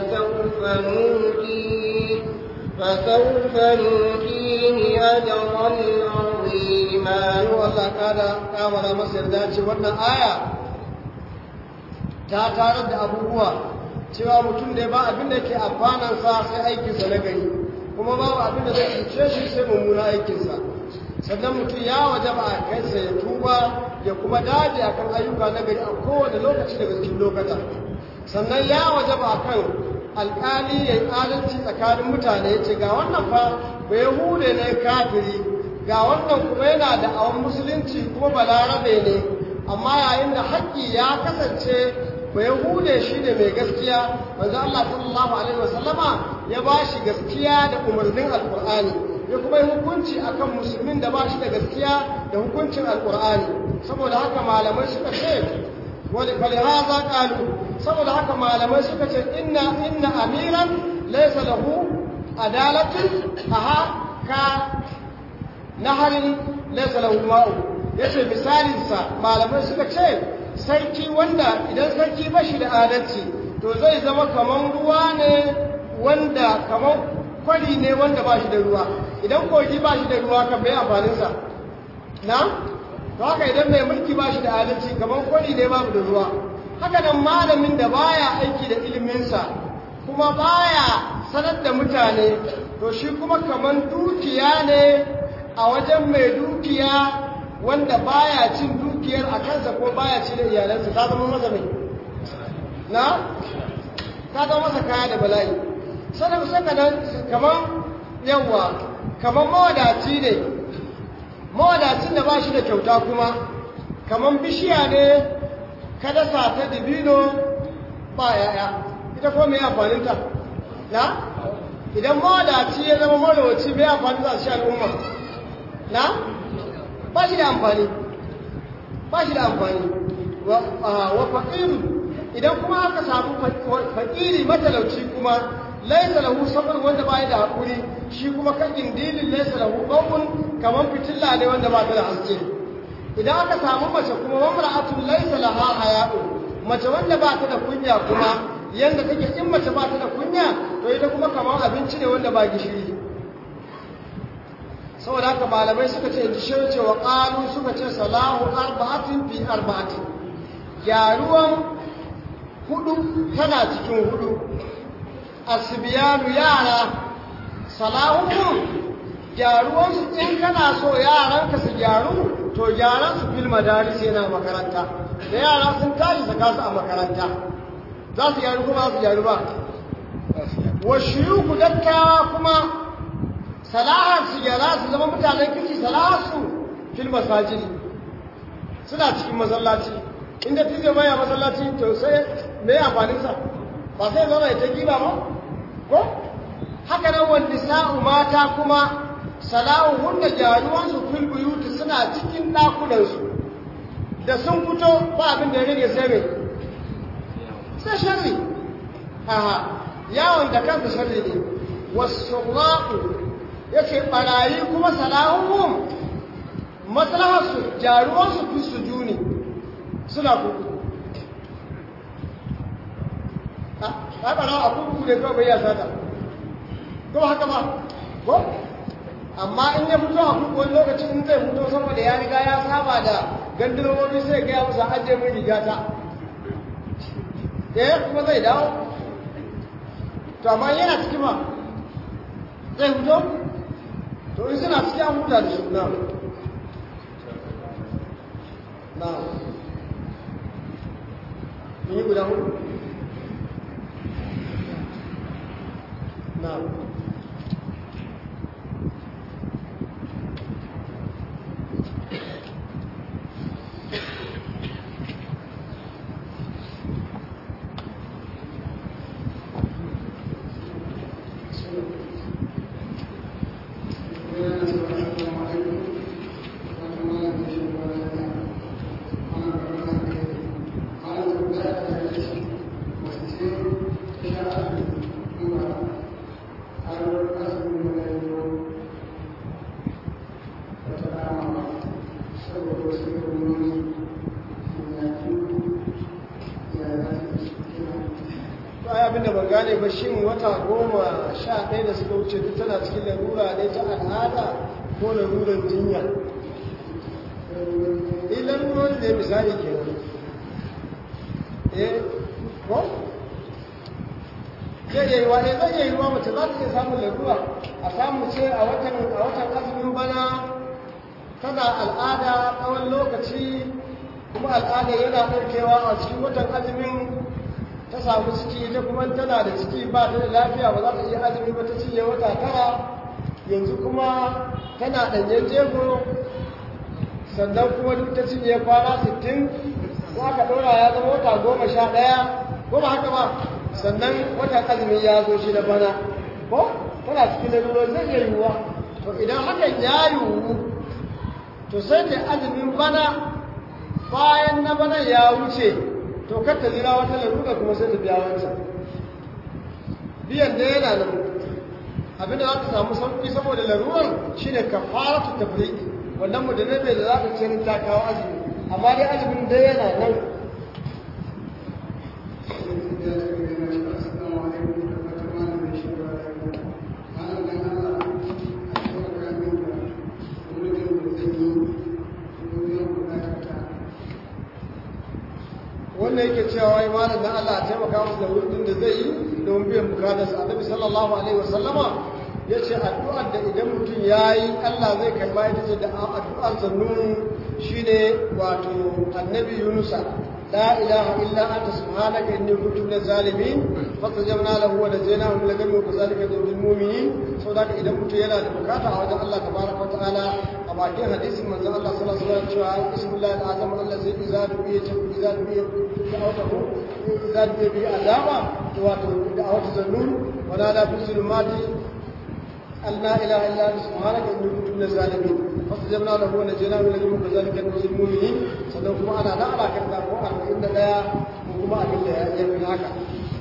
فسوف نؤتيه أجرا عظيما. الله قال آمنا مصر ذاتي وأن آية ta tarar da abubuwa cewa mutum da ba abin da ke amfanansa sai aikinsa na gari kuma babu abin da zai cuce shi sai mummuna aikinsa sannan mutum ya wajaba a kansa ya tuba ya kuma dace akan ayyuka na gari a kowane lokaci daga cikin lokata sannan ya wajaba a kan alƙali ya yi adalci tsakanin mutane ya ce ga wannan fa ba yahude ne kafiri ga wannan kuma yana da awon musulunci kuma balarabe ne amma yayin da haƙƙi ya kasance ba yahude shi ne mai gaskiya manzo Allah sallallahu alaihi wasallama ya bashi gaskiya da umarnin alqur'ani ya kuma yi hukunci akan musulmin da bashi da gaskiya da hukuncin alqur'ani saboda haka malamai suka ce wali falihaza qalu saboda haka malamai suka ce inna amiran laysa lahu adalatun aha ka naharin laysa lahu ma'u yace misalin sa malamai suka ce sarki wanda idan sarki ba shi da adalci to zai zama kaman ruwa ne wanda kaman kwari ne wanda ba shi da ruwa idan kogi ba shi da ruwa kan bai amfaninsa na? to haka idan mai mulki ba shi da adalci kaman kwari ne babu da ruwa haka nan malamin da baya aiki da iliminsa kuma baya sanar da mutane to shi kuma kaman dukiya ne a wajen mai dukiya wanda baya cin dukiyar a kansa ko baya ci da iyalansa ta zama masa mai na ta zama masa kaya da bala'i sannan saka nan kaman yawa kaman mawadaci ne mawadacin da ba shi da kyauta kuma kaman bishiya ne ka dasa ta dibino ba yaya ita ko mai amfaninta na idan mawadaci ya zama mawadaci mai amfani za su shi al'umma na ba shi da amfani wa faƙiru idan kuma aka samu faƙiri matalauci kuma laisa lahu sabr wanda ba da haƙuri shi kuma kan indilin laisa lahu qawmun kaman fitilla ne wanda ba ta da haske idan aka samu mace kuma wamra'atun laisa laha haya'u mace wanda ba ta da kunya kuma yanda take in mace ba ta da kunya to ita kuma kaman abinci ne wanda ba gishiri saboda haka malamai suka ce shi wa qalu suka ce salahu arba'atin fi arba'atin gyaruwan hudu tana cikin hudu asbiyanu yara salahu gyaruwan su in kana so yaran ka su gyaru to gyaran su fil madaris yana makaranta da yara sun tashi saka su a makaranta za su gyaru kuma su gyaru ba wa shuyuku dattawa kuma salahar su gyara su zama mutanen kirki salahar su fil masajidi suna cikin masallaci inda tije baya masallaci to sai me amfaninsa ba sai zama ya ta giba ba ko haka nan wanda sa'u mata kuma sala'uhun da jaruwansu fil buyuti suna cikin ɗakunansu da sun fito ba abin da ya rage sai mai sai sharri aha yawon da kansa sharri ne wasu ra'u ya ce ɓarayi kuma sala'uhun matsalaharsu jaruwansu fi su juni suna kuku a ɓarawa a kuku ne kawai ya sata ko haka ba ko amma in ya fito a kuku wani lokacin in zai fito saboda ya riga ya saba da ganduromomi sai ga ya musa ajiye mai rigata kuma zai dawo to amma yana ciki ma zai fito to in suna ciki an huta da shi na yi guda hudu na ba shin wata 11 da suka wuce duk tana cikin larura ne ta al'ada ko larurar jinya larurar da ya misali ke ko? zai yi wa ne zai yi wa mace za ta iya samun larura a samu ce a watan azumin bana tana al'ada tsawon lokaci kuma al'ada yana ɗaukewa a cikin watan azumin ta samu ciki ita kuma tana da ciki ba ta da lafiya ba za ta iya azumi ba ta cinye wata 9 yanzu kuma tana ɗanyen jego sannan kuma duk ta cinye kwana 60 ko aka ɗora ya zama wata 11 ko ba haka ba sannan wata azumi ya zo shi na bana ko tana cikin lalurar zai iya yiwuwa to idan hakan ya yiwu to sai ta azumin bana bayan na bana ya wuce to kar ta jira wata larura kuma sai ta biya wancan biyan da yana nan abinda za ta samu sauki saboda larurar shine kafaratu tafriqi wannan mudane bai da za ta ce ta kawo azumi amma dai azumin da yana nan wannan yake cewa wai malam dan Allah ya taimaka masa da wurin da zai yi don biyan bukatarsa annabi sallallahu alaihi wasallama yace addu'ar da idan mutum yayi Allah zai karba ita ce da addu'ar zannun shine wato annabi Yunusa la ilaha illa anta subhanaka inni kuntu minaz zalimin fastajabna lahu wa najaynahu min al-gham wa kadhalika nunjil mu'minin saboda idan mutum yana da bukata a wajen Allah tabaraka wa ta'ala a bakin hadisin manzon Allah sallallahu alaihi wasallam cewa bismillahil azam allazi idza du'iya إذا بي أدامة دعوة الزنون ونادى في الظلمات أن لا إله إلا أنت سبحانك إني كنت من الظالمين فاستجبنا له ونجيناه من الغم كذلك نجزي المؤمنين صدقكم أنا لا أرى كذا وأن لا وكما أقول يمن هكا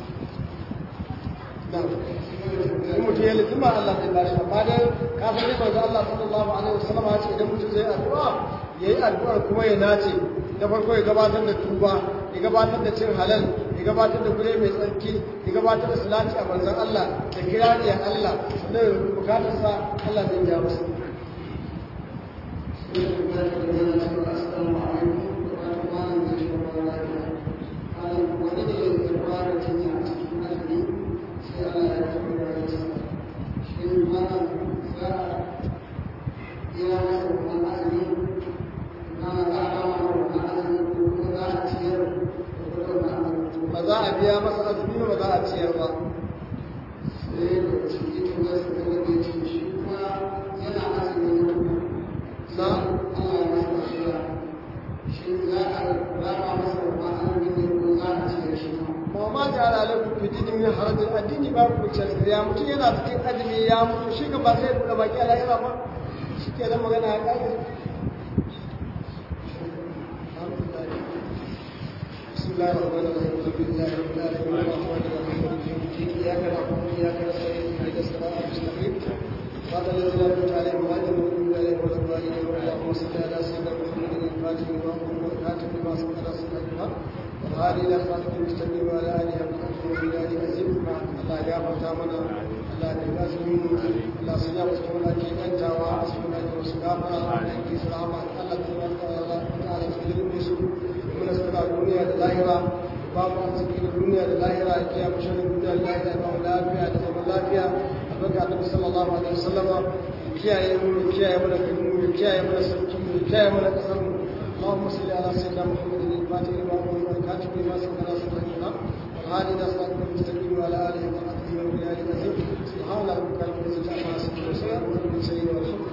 نعم mutum ya lizima Allah zai bashi amma dai kafin ne manzo Allah sallallahu alaihi wasallam ya ce idan mutum zai addu'a yayi addu'ar kuma ya nace da farko ya gabatar da tuba ya gabatar da cin halal ya gabatar da gure mai tsarki ya gabatar da salati a manzon Allah da kirari ya Allah sannan bukatar sa Allah zai ja masa ba za a biya masa azumi ba za a ciyar ba sai da ciki ta wasu da wanda ya ce shi kuma yana azumi na Allah ya masa shi za a rama masa dini min harajin addini babu kuncin ya mutum yana cikin azumi ya mutu shi ka ba sai buɗe baki a lahira ba shi ke zan magana ya ƙage بسم الله الرحمن الرحيم الحمد لله رب العالمين الرحمن الرحيم إياك نعبد وإياك نستعين اهدنا الصراط المستقيم صراط الذين أنعمت عليهم غير المغضوب عليهم ولا الضالين اللهم صل على سيدنا محمد الفاتح لما أغلق والخاتم لما سبق ناصر الحق والهادي إلى صراطك المستقيم وعلى آله حق قدره ومقداره العظيم الله يا فتامنا الله يبارك الله سنا وسكونا كي أنت وسكونا كي وسكامنا كي سلام الله تبارك وتعالى تدري بسوء من السماء الدنيا للآخرة باب أنزل الدنيا للآخرة كي أبشر الدنيا للآخرة باب لا فيها أبقى النبي صلى الله عليه وسلم كي يمون كي من سلكم كي من كسر اللهم صل على سيدنا محمد الفاتح لما أغلق والكاتب لما سبق ناصر الحق والهادي إلى صراطك المستقيم وعلى آله وصحبه وسلم سبحان الله رب العالمين والسلام على سيدنا محمد والحمد